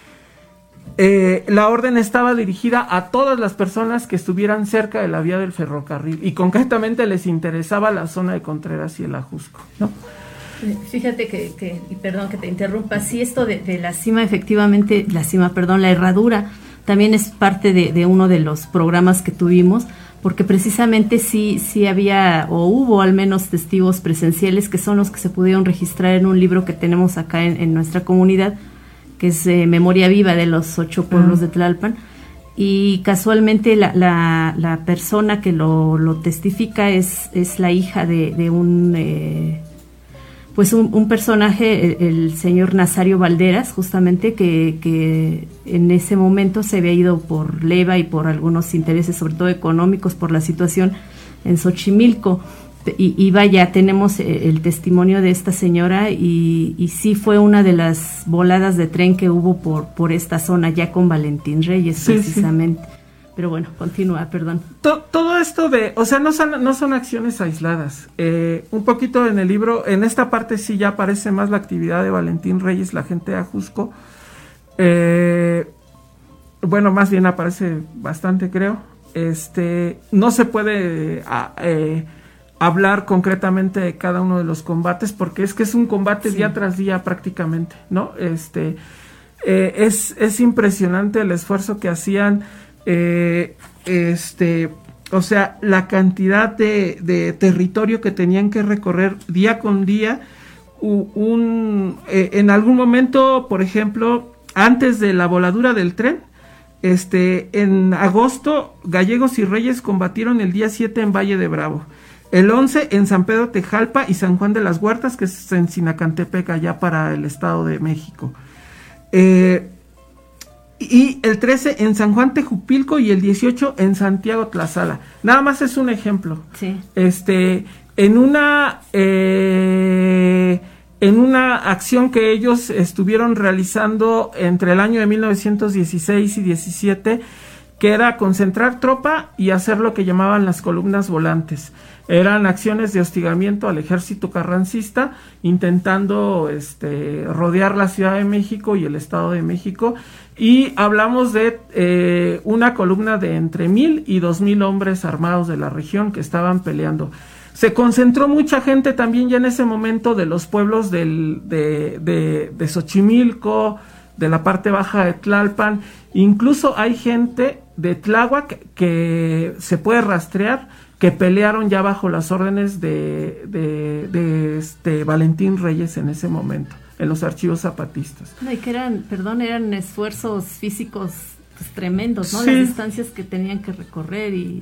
Eh, la orden estaba dirigida a todas las personas que estuvieran cerca de la vía del ferrocarril y concretamente les interesaba la zona de Contreras y el Ajusco, ¿no? Fíjate que, que y perdón que te interrumpa, sí, esto de, de la cima, efectivamente, la cima, perdón, la Herradura, también es parte de, de uno de los programas que tuvimos, porque precisamente sí, sí había, o hubo al menos testigos presenciales, que son los que se pudieron registrar en un libro que tenemos acá en, en nuestra comunidad, que es eh, Memoria Viva de los ocho pueblos uh-huh. de Tlalpan, y casualmente la, la, la persona que lo, lo testifica es, es la hija de, de un... Eh, pues un, un personaje, el, el señor Nazario Valderas, justamente, que, que en ese momento se había ido por leva y por algunos intereses, sobre todo económicos, por la situación en Xochimilco. Y, y vaya, tenemos el testimonio de esta señora y, y sí fue una de las voladas de tren que hubo por, por esta zona, ya con Valentín Reyes, sí, precisamente. Sí. Pero bueno, continúa, perdón. Todo, todo esto de, o sea, no son, no son acciones aisladas. Eh, un poquito en el libro, en esta parte sí ya aparece más la actividad de Valentín Reyes, la gente de Ajusco. Eh, bueno, más bien aparece bastante, creo. Este, no se puede a, eh, hablar concretamente de cada uno de los combates, porque es que es un combate sí. día tras día prácticamente, ¿no? Este, eh, es, es impresionante el esfuerzo que hacían. Eh, este, o sea, la cantidad de, de territorio que tenían que recorrer día con día. Un, un, eh, en algún momento, por ejemplo, antes de la voladura del tren, este, en agosto, Gallegos y Reyes combatieron el día siete en Valle de Bravo, el once en San Pedro Tejalpa y San Juan de las Huertas, que es en Sinacantepec, allá para el Estado de México. Eh, Y el trece en San Juan Tejupilco y el dieciocho en Santiago Tlazala. Nada más es un ejemplo. Sí. Este, en una eh, en una acción que ellos estuvieron realizando entre el año de mil novecientos dieciséis y diecisiete, que era concentrar tropa y hacer lo que llamaban las columnas volantes. Eran acciones de hostigamiento al ejército carrancista, intentando este, rodear la Ciudad de México y el Estado de México. Y hablamos de eh, una columna de entre mil y dos mil hombres armados de la región que estaban peleando. Se concentró mucha gente también ya en ese momento de los pueblos del, de, de, de Xochimilco, de la parte baja de Tlalpan. Incluso hay gente de Tláhuac que se puede rastrear, que pelearon ya bajo las órdenes de, de, de este Valentín Reyes en ese momento, en los archivos zapatistas. No, y que eran, perdón, eran esfuerzos físicos pues, tremendos, ¿no? Sí. Las distancias que tenían que recorrer y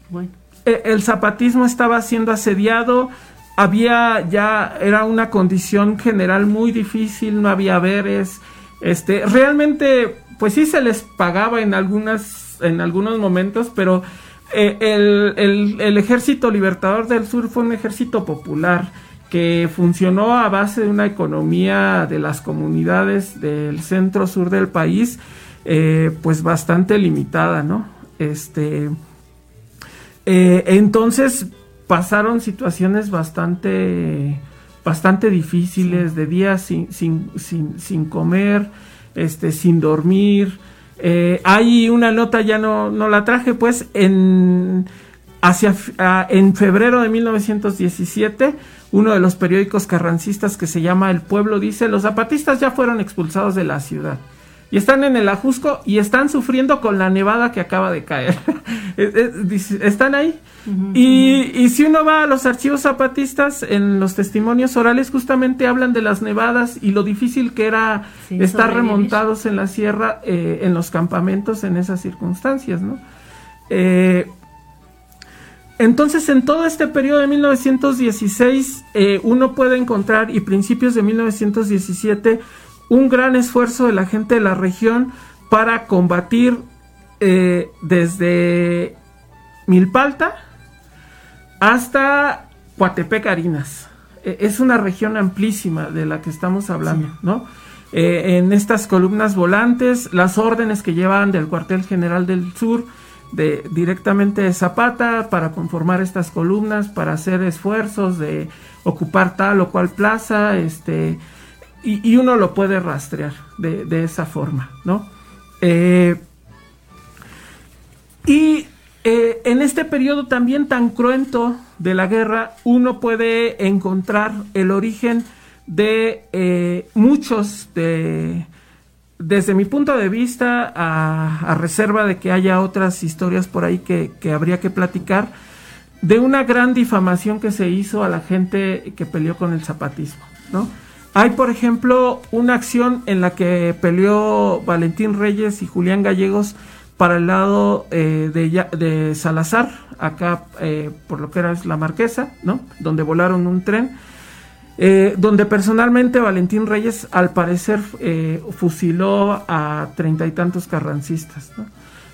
Bueno. Eh, el zapatismo estaba siendo asediado, había ya, era una condición general muy difícil, no había haberes, este, realmente, pues sí se les pagaba en algunas, en algunos momentos, pero eh, el, el, el Ejército Libertador del Sur fue un ejército popular que funcionó a base de una economía de las comunidades del centro sur del país, eh, pues bastante limitada, ¿no? Este, eh, entonces pasaron situaciones bastante, bastante difíciles, de días sin, sin, sin, sin comer, este, sin dormir. Eh, hay una nota, ya no, no la traje, pues, en, hacia, uh, en febrero de mil novecientos diecisiete, uno de los periódicos carrancistas que se llama El Pueblo dice: los zapatistas ya fueron expulsados de la ciudad y están en el Ajusco y están sufriendo con la nevada que acaba de caer. Están ahí. Uh-huh. Y, y si uno va a los archivos zapatistas, en los testimonios orales justamente hablan de las nevadas y lo difícil que era sí, estar remontados en la sierra, eh, en los campamentos en esas circunstancias, ¿no? Eh, Entonces, en todo este periodo de mil novecientos dieciséis, eh, uno puede encontrar, y principios de mil novecientos diecisiete, un gran esfuerzo de la gente de la región para combatir eh, desde Milpalta hasta Coatepec, Harinas. Eh, es una región amplísima de la que estamos hablando, sí. ¿no? Eh, en estas columnas volantes, las órdenes que llevaban del cuartel general del sur, de directamente de Zapata, para conformar estas columnas, para hacer esfuerzos de ocupar tal o cual plaza, este, y, y uno lo puede rastrear de, de esa forma, ¿no? Eh, y eh, en este periodo también tan cruento de la guerra, uno puede encontrar el origen de eh, muchos de... Desde mi punto de vista, a, a reserva de que haya otras historias por ahí que, que habría que platicar, de una gran difamación que se hizo a la gente que peleó con el zapatismo, ¿no? Hay, por ejemplo, una acción en la que peleó Valentín Reyes y Julián Gallegos para el lado eh, de, de Salazar, acá eh, por lo que era la Marquesa, ¿no? Donde volaron un tren. Eh, donde personalmente Valentín Reyes al parecer eh, fusiló a treinta y tantos carrancistas, ¿no?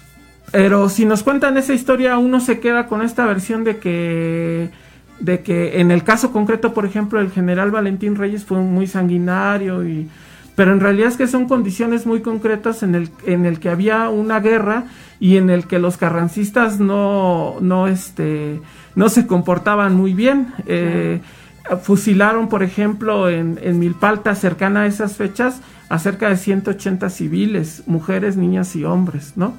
Pero si nos cuentan esa historia, uno se queda con esta versión de que de que en el caso concreto, por ejemplo, el general Valentín Reyes fue muy sanguinario, y pero en realidad es que son condiciones muy concretas en el en el que había una guerra y en el que los carrancistas no no este no se comportaban muy bien. Eh, Fusilaron, por ejemplo, en, en Milpalta, cercana a esas fechas, a cerca de ciento ochenta civiles, mujeres, niñas y hombres, ¿no?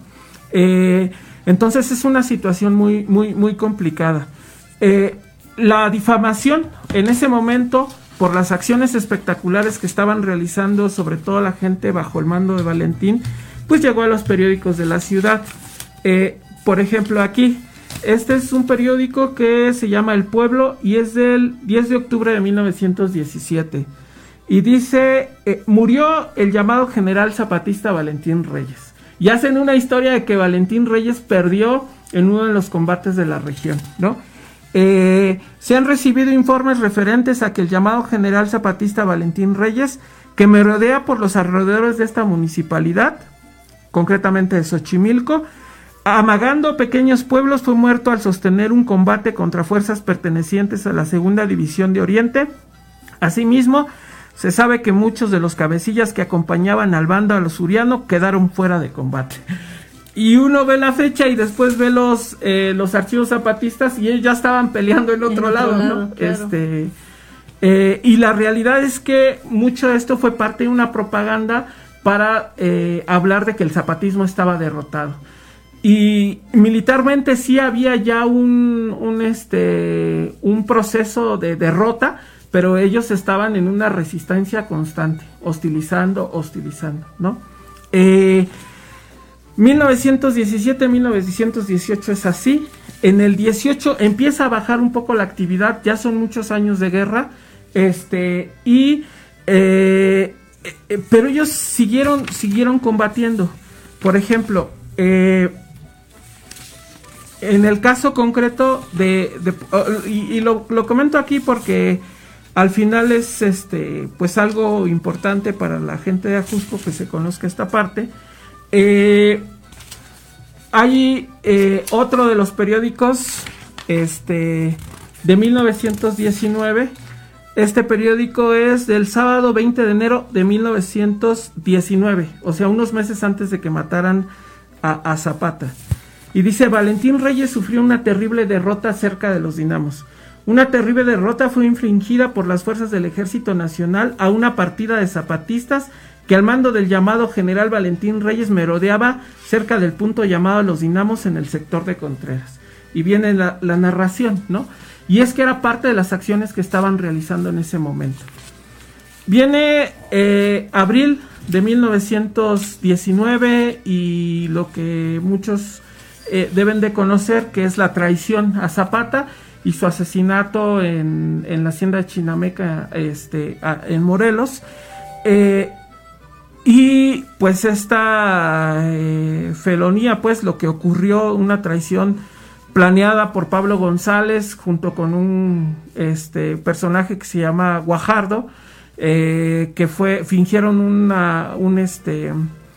Eh, entonces es una situación muy, muy, muy complicada. Eh, la difamación en ese momento, por las acciones espectaculares que estaban realizando, sobre todo la gente bajo el mando de Valentín, pues llegó a los periódicos de la ciudad. Eh, por ejemplo, aquí... Este es un periódico que se llama El Pueblo y es del diez de octubre de mil novecientos diecisiete. Y dice, eh, murió el llamado general zapatista Valentín Reyes. Y hacen una historia de que Valentín Reyes perdió en uno de los combates de la región, ¿no? Eh, se han recibido informes referentes a que el llamado general zapatista Valentín Reyes, que merodea por los alrededores de esta municipalidad, concretamente de Xochimilco, amagando pequeños pueblos, fue muerto al sostener un combate contra fuerzas pertenecientes a la Segunda División de Oriente. Asimismo, se sabe que muchos de los cabecillas que acompañaban al bando a los Suriano quedaron fuera de combate. Y uno ve la fecha y después ve los, eh, los archivos zapatistas y ellos ya estaban peleando en otro, en otro lado, lado, ¿no? Claro. Este, eh, y la realidad es que mucho de esto fue parte de una propaganda para eh, hablar de que el zapatismo estaba derrotado. Y militarmente sí había ya un, un, este, un proceso de derrota, pero ellos estaban en una resistencia constante, hostilizando, hostilizando, ¿no? Eh, mil novecientos diecisiete, mil novecientos dieciocho es así. En el dieciocho empieza a bajar un poco la actividad, ya son muchos años de guerra, este, y, eh, eh, pero ellos siguieron, siguieron combatiendo. Por ejemplo, eh, en el caso concreto de, de y, y lo, lo comento aquí porque al final es este pues algo importante para la gente de Ajusco que se conozca esta parte. Eh, hay eh, otro de los periódicos este de mil novecientos diecinueve. Este periódico es del sábado veinte de enero de mil novecientos diecinueve, o sea, unos meses antes de que mataran a, a Zapata. Y dice: Valentín Reyes sufrió una terrible derrota cerca de los Dinamos. Una terrible derrota fue infligida por las fuerzas del Ejército Nacional a una partida de zapatistas que al mando del llamado general Valentín Reyes merodeaba cerca del punto llamado Los Dinamos en el sector de Contreras. Y viene la, la narración, ¿no? Y es que era parte de las acciones que estaban realizando en ese momento. Viene eh, abril de mil novecientos diecinueve y lo que muchos eh, deben de conocer, que es la traición a Zapata y su asesinato en, en la hacienda de Chinameca, este, a, en Morelos. Eh, y pues esta eh, felonía, pues lo que ocurrió, una traición planeada por Pablo González junto con un este personaje que se llama Guajardo, eh, que fue fingieron una un este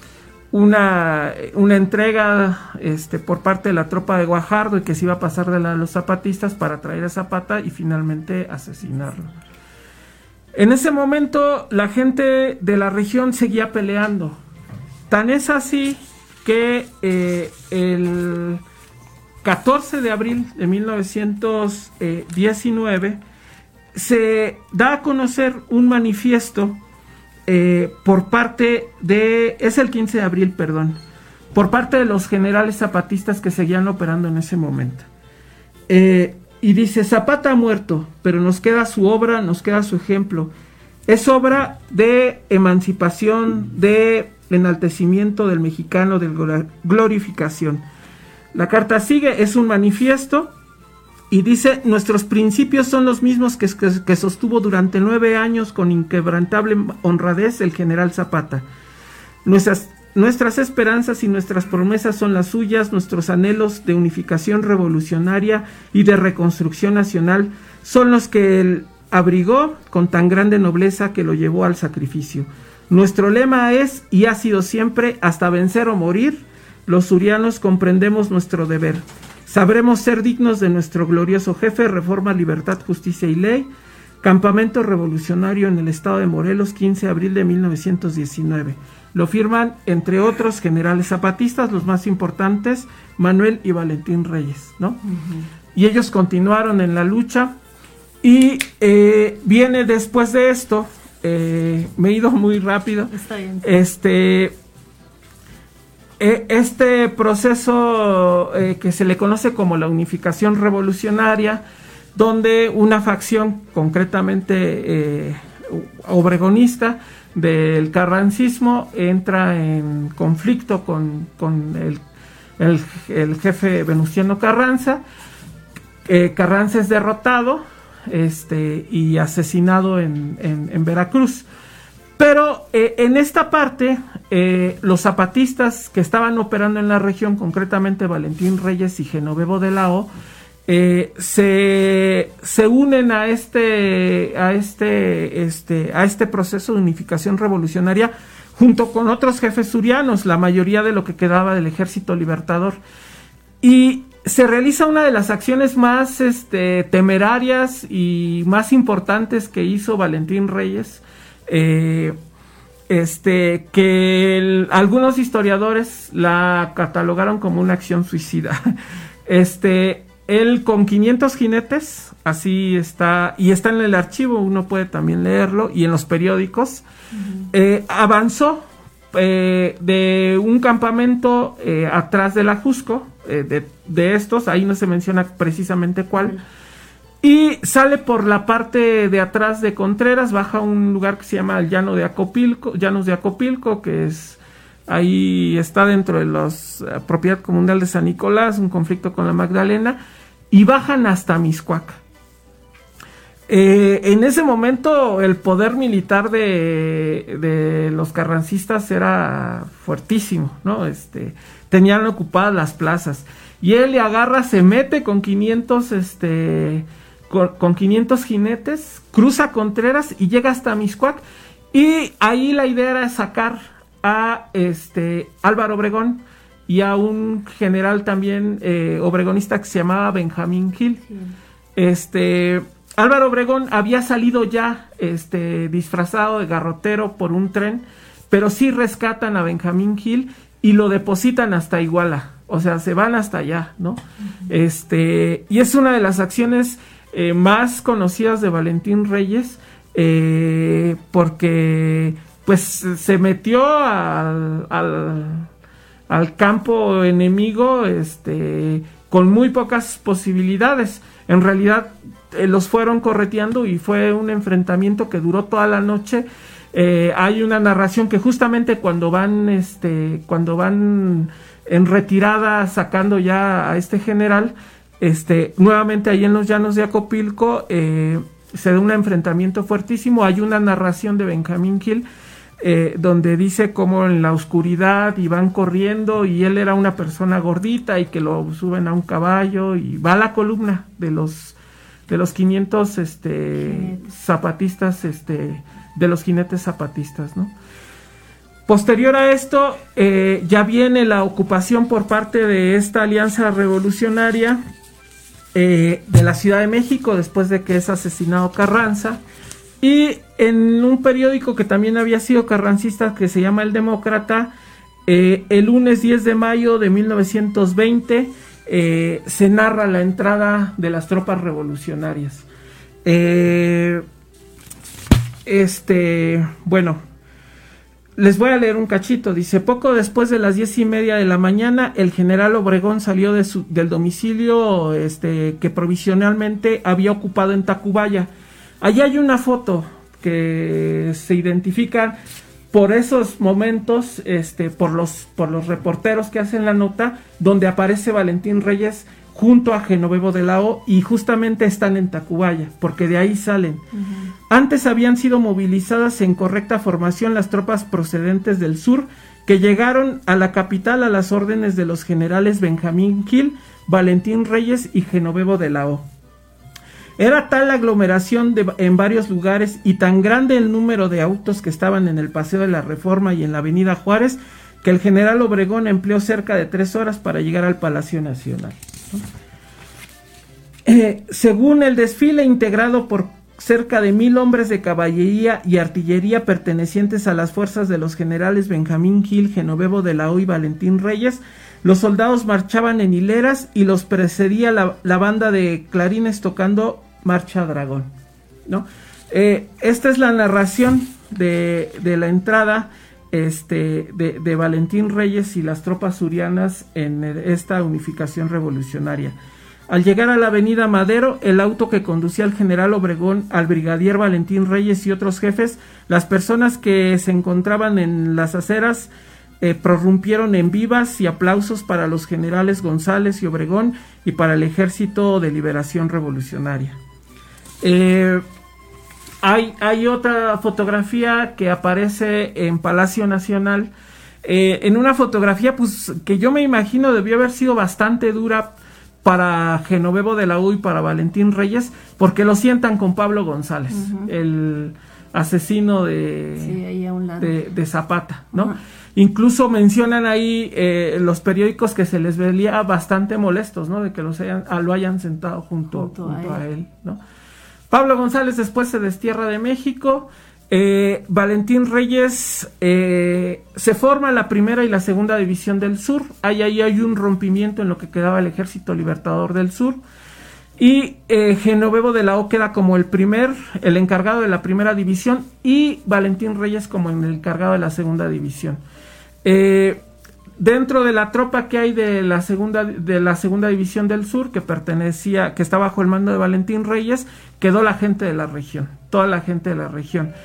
una una entrega este por parte de la tropa de Guajardo y que se iba a pasar de la, los zapatistas para traer a Zapata y finalmente asesinarlo. En ese momento la gente de la región seguía peleando, tan es así que eh, el catorce de abril de mil novecientos diecinueve se da a conocer un manifiesto eh, por parte de, es el quince de abril, perdón, por parte de los generales zapatistas que seguían operando en ese momento. Eh, y dice: Zapata ha muerto, pero nos queda su obra, nos queda su ejemplo. Es obra de emancipación, de enaltecimiento del mexicano, de glorificación. La carta sigue, es un manifiesto y dice: nuestros principios son los mismos que, que, que sostuvo durante nueve años con inquebrantable honradez el general Zapata. Nuestras, nuestras esperanzas y nuestras promesas son las suyas, nuestros anhelos de unificación revolucionaria y de reconstrucción nacional son los que él abrigó con tan grande nobleza que lo llevó al sacrificio. Nuestro lema es y ha sido siempre: hasta vencer o morir. Los surianos comprendemos nuestro deber. Sabremos ser dignos de nuestro glorioso jefe. Reforma, libertad, justicia y ley. Campamento revolucionario en el estado de Morelos, quince de abril de mil novecientos diecinueve. Lo firman, entre otros, generales zapatistas, los más importantes, Manuel y Valentín Reyes, ¿no? Uh-huh. Y ellos continuaron en la lucha. Y eh, viene después de esto, eh, me he ido muy rápido. Está bien. Este... Este proceso eh, que se le conoce como la unificación revolucionaria, donde una facción concretamente eh, obregonista del carrancismo entra en conflicto con, con el, el, el jefe Venustiano Carranza. Eh, Carranza es derrotado este, y asesinado en, en, en Veracruz. Pero eh, en esta parte, eh, los zapatistas que estaban operando en la región, concretamente Valentín Reyes y Genovevo de la O, eh, se, se unen a este, a este, este, a este proceso de unificación revolucionaria junto con otros jefes surianos, la mayoría de lo que quedaba del Ejército Libertador. Y se realiza una de las acciones más este, temerarias y más importantes que hizo Valentín Reyes. Eh, este que el, algunos historiadores la catalogaron como una acción suicida. Este, él con quinientos jinetes, así está, y está en el archivo, uno puede también leerlo, y en los periódicos, uh-huh. eh, avanzó eh, de un campamento eh, atrás del Ajusco, eh, de, de estos, ahí no se menciona precisamente cuál, uh-huh. Y sale por la parte de atrás de Contreras, baja a un lugar que se llama el Llano de Acopilco, Llanos de Acopilco, que es ahí está dentro de la uh, propiedad comunal de San Nicolás, un conflicto con la Magdalena, y bajan hasta Mixcoac. Eh, en ese momento el poder militar de, de los carrancistas era fuertísimo, ¿no? Este, tenían ocupadas las plazas. Y él le agarra, se mete con quinientos, este, con, con quinientos jinetes, cruza Contreras y llega hasta Mixcoac. Y ahí la idea era sacar a este Álvaro Obregón y a un general también eh, obregonista que se llamaba Benjamín Gil. Sí. Este Álvaro Obregón había salido ya este disfrazado de garrotero por un tren, pero sí rescatan a Benjamín Gil y lo depositan hasta Iguala. O sea, se van hasta allá, ¿no? Uh-huh. Este, y es una de las acciones eh, más conocidas de Valentín Reyes, eh, porque pues se metió al, al, al campo enemigo este, con muy pocas posibilidades. En realidad eh, los fueron correteando y fue un enfrentamiento que duró toda la noche. Eh, hay una narración que justamente cuando van, este, cuando van en retirada sacando ya a este general, este, nuevamente ahí en los llanos de Acopilco, eh, se da un enfrentamiento fuertísimo. Hay una narración de Benjamín Gil, eh, donde dice cómo en la oscuridad y van corriendo y él era una persona gordita y que lo suben a un caballo y va a la columna de los, de los quinientos, este, zapatistas, este, de los jinetes zapatistas, ¿no? Posterior a esto, eh, ya viene la ocupación por parte de esta alianza revolucionaria eh, de la Ciudad de México, después de que es asesinado Carranza, y en un periódico que también había sido carrancista, que se llama El Demócrata, eh, el lunes diez de mayo de mil novecientos veinte, eh, se narra la entrada de las tropas revolucionarias. Eh, este, bueno... Les voy a leer un cachito. Dice: poco después de las diez y media de la mañana, el general Obregón salió de su, del domicilio este, que provisionalmente había ocupado en Tacubaya. Allí hay una foto que se identifica por esos momentos, este, por los, por los reporteros que hacen la nota, donde aparece Valentín Reyes junto a Genovevo de la O, y justamente están en Tacubaya, porque de ahí salen. Uh-huh. Antes habían sido movilizadas en correcta formación las tropas procedentes del sur, que llegaron a la capital a las órdenes de los generales Benjamín Gil, Valentín Reyes y Genovevo de la O. Era tal la aglomeración de, en varios lugares y tan grande el número de autos que estaban en el Paseo de la Reforma y en la Avenida Juárez, que el general Obregón empleó cerca de tres horas para llegar al Palacio Nacional. Eh, según el desfile integrado por cerca de mil hombres de caballería y artillería pertenecientes a las fuerzas de los generales Benjamín Gil, Genovevo de la O y Valentín Reyes, los soldados marchaban en hileras y los precedía la, la banda de clarines tocando Marcha Dragón, ¿no? Eh, esta es la narración de, de la entrada este, de, de Valentín Reyes y las tropas surianas en esta unificación revolucionaria. Al llegar a la avenida Madero, el auto que conducía al general Obregón, al brigadier Valentín Reyes y otros jefes, las personas que se encontraban en las aceras eh, prorrumpieron en vivas y aplausos para los generales González y Obregón y para el Ejército de Liberación Revolucionaria. Eh, hay, hay otra fotografía que aparece en Palacio Nacional, eh, en una fotografía pues que yo me imagino debió haber sido bastante dura para Genovevo de la O y para Valentín Reyes, porque lo sientan con Pablo González, uh-huh. el asesino de, sí, ahí a un lado. de, de Zapata, ¿no? Uh-huh. Incluso mencionan ahí eh, los periódicos que se les veía bastante molestos, ¿no? De que los hayan, a, lo hayan sentado junto, junto, junto a, él. a él, ¿no? Pablo González después se destierra de México. Eh, Valentín Reyes, eh, se forma la primera y la segunda división del sur. Ahí, ahí hay un rompimiento en lo que quedaba el Ejército Libertador del Sur. Y eh, Genovevo de la O queda como el primer, el encargado de la primera división, y Valentín Reyes como el encargado de la segunda división. Eh, dentro de la tropa que hay de la segunda de la segunda división del sur, que pertenecía, que está bajo el mando de Valentín Reyes, quedó la gente de la región, toda la gente de la región.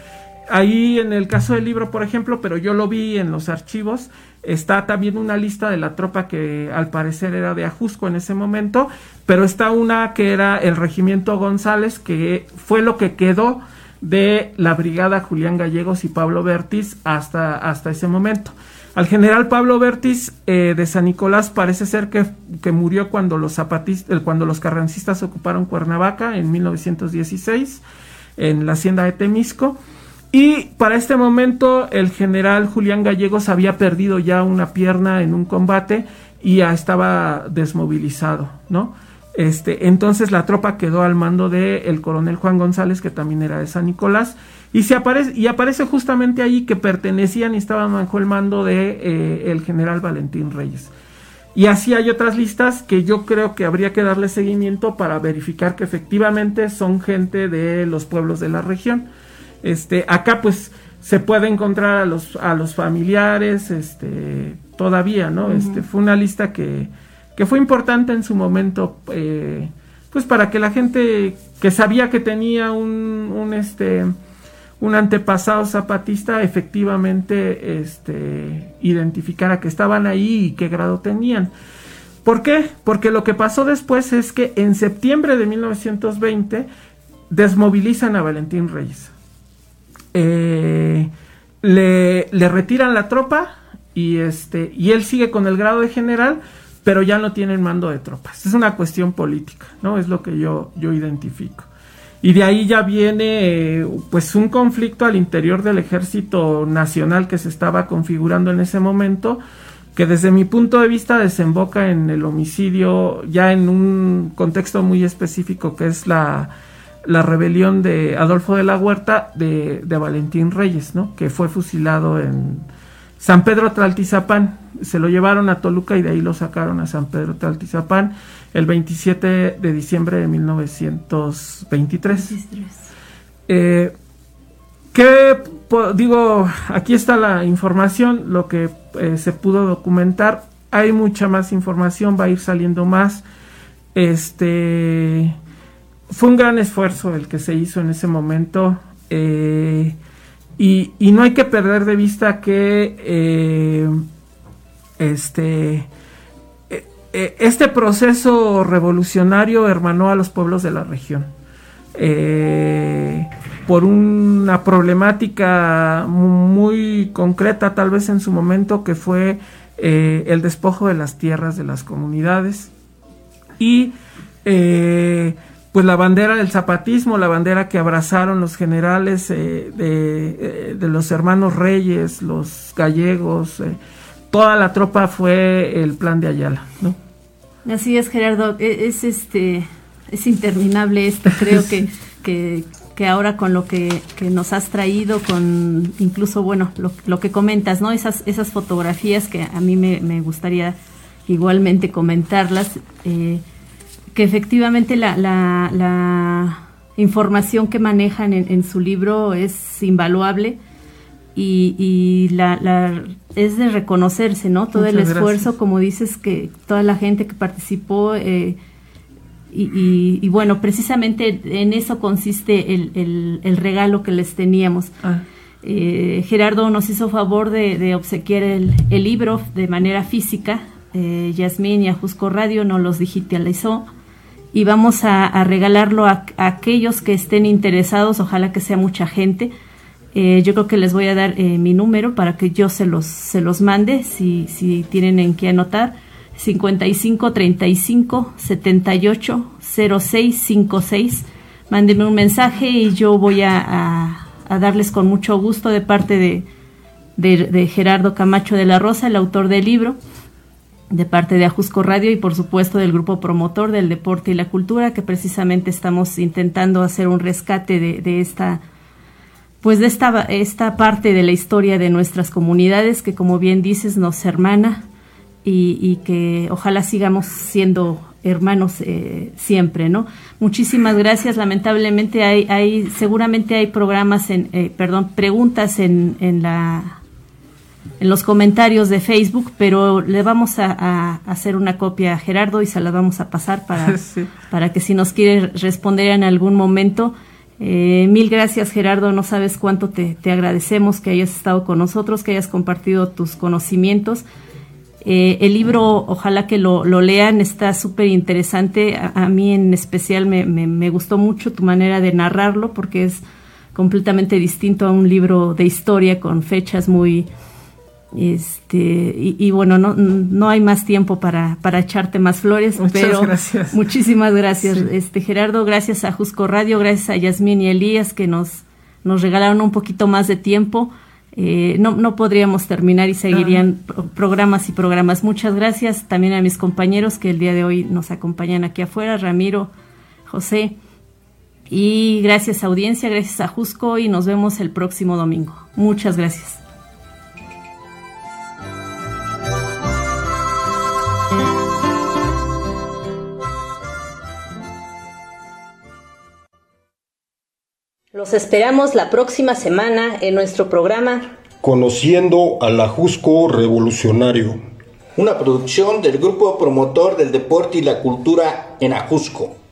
ahí en el caso del libro, por ejemplo, pero yo lo vi en los archivos, está también una lista de la tropa que al parecer era de Ajusco en ese momento, pero está una que era el Regimiento González, que fue lo que quedó de la brigada Julián Gallegos y Pablo Bertis hasta, hasta ese momento. Al general Pablo Bertis eh, de San Nicolás parece ser que, que murió cuando los zapatistas, cuando los carrancistas ocuparon Cuernavaca en mil novecientos dieciséis en la hacienda de Temisco, y para este momento el general Julián Gallegos había perdido ya una pierna en un combate y ya estaba desmovilizado, ¿no? Este, entonces la tropa quedó al mando de el coronel Juan González, que también era de San Nicolás, y se aparece y aparece justamente ahí que pertenecían y estaban bajo el mando de eh, el general Valentín Reyes. Y así hay otras listas que yo creo que habría que darle seguimiento para verificar que efectivamente son gente de los pueblos de la región. Este, acá pues se puede encontrar a los a los familiares, este, todavía, ¿no? Uh-huh. Este, fue una lista que que fue importante en su momento, eh, pues para que la gente que sabía que tenía un, un este un antepasado zapatista efectivamente este identificara que estaban ahí y qué grado tenían. ¿Por qué? Porque lo que pasó después es que en septiembre de mil novecientos veinte desmovilizan a Valentín Reyes. Eh, le, le retiran la tropa y este y él sigue con el grado de general, pero ya no tienen mando de tropas. Es una cuestión política, ¿no? Es lo que yo, yo identifico. Y de ahí ya viene eh, pues un conflicto al interior del Ejército Nacional que se estaba configurando en ese momento, que desde mi punto de vista desemboca en el homicidio, ya en un contexto muy específico, que es la, la rebelión de Adolfo de la Huerta de, de Valentín Reyes, ¿no? Que fue fusilado en San Pedro Tlaltizapán. Se lo llevaron a Toluca y de ahí lo sacaron a San Pedro Tlaltizapán el veintisiete de diciembre de mil novecientos veintitrés. Eh, ¿Qué digo? Aquí está la información, lo que eh, se pudo documentar. Hay mucha más información, va a ir saliendo más. Este fue un gran esfuerzo el que se hizo en ese momento, eh, y, y no hay que perder de vista que eh, este eh, este proceso revolucionario hermanó a los pueblos de la región. Eh, por una problemática muy concreta tal vez en su momento, que fue eh, el despojo de las tierras de las comunidades y eh, pues la bandera del zapatismo, la bandera que abrazaron los generales eh, de, eh, de los hermanos Reyes, los gallegos, eh, toda la tropa fue el Plan de Ayala, ¿no? Así es, Gerardo, es, es este es interminable esto, creo que, que, que ahora con lo que, que nos has traído, con incluso, bueno, lo, lo que comentas, ¿no? Esas, esas fotografías que a mí me, me gustaría igualmente comentarlas, eh, que efectivamente la, la, la información que manejan en, en su libro es invaluable y, y la, la es de reconocerse, ¿no? Todo Muchas el esfuerzo, gracias. Como dices, que toda la gente que participó, eh, y, y, y bueno, precisamente en eso consiste el, el, el regalo que les teníamos. Ah. Eh, Gerardo nos hizo favor de, de obsequiar el, el libro de manera física, eh, Yasmín y Ajusco Radio nos los digitalizó y vamos a, a regalarlo a, a aquellos que estén interesados, ojalá que sea mucha gente. Eh, yo creo que les voy a dar eh, mi número para que yo se los se los mande, si si tienen en qué anotar, cincuenta y cinco treinta y cinco setenta y ocho cero seis cincuenta y seis. Mándenme un mensaje y yo voy a, a, a darles con mucho gusto de parte de, de, de Gerardo Camacho de la Rosa, el autor del libro, de parte de Ajusco Radio y por supuesto del grupo promotor del deporte y la cultura, que precisamente estamos intentando hacer un rescate de, de esta pues de esta, esta parte de la historia de nuestras comunidades que, como bien dices, nos hermana y, y que ojalá sigamos siendo hermanos eh, siempre, ¿no? Muchísimas gracias. Lamentablemente hay, hay seguramente hay programas en, eh, perdón, preguntas en, en la en los comentarios de Facebook, pero le vamos a, a hacer una copia a Gerardo y se la vamos a pasar para, sí. para que si nos quiere responder en algún momento, Eh, mil gracias, Gerardo, no sabes cuánto te, te agradecemos que hayas estado con nosotros, que hayas compartido tus conocimientos. Eh, el libro, ojalá que lo, lo lean, está súper interesante. A, a mí en especial me, me, me gustó mucho tu manera de narrarlo, porque es completamente distinto a un libro de historia con fechas muy... este y, y bueno, no, no hay más tiempo para, para echarte más flores. Muchas pero gracias. Muchísimas gracias, Sí. este Gerardo, gracias a Jusco Radio, gracias a Yasmín y Elías que nos, nos regalaron un poquito más de tiempo. Eh, no, no podríamos terminar y seguirían pro- programas y programas. Muchas gracias también a mis compañeros que el día de hoy nos acompañan aquí afuera, Ramiro, José, y gracias a audiencia, gracias a Jusco, y nos vemos el próximo domingo. Muchas gracias. Los esperamos la próxima semana en nuestro programa Conociendo al Ajusco Revolucionario. Una producción del Grupo Promotor del Deporte y la Cultura en Ajusco.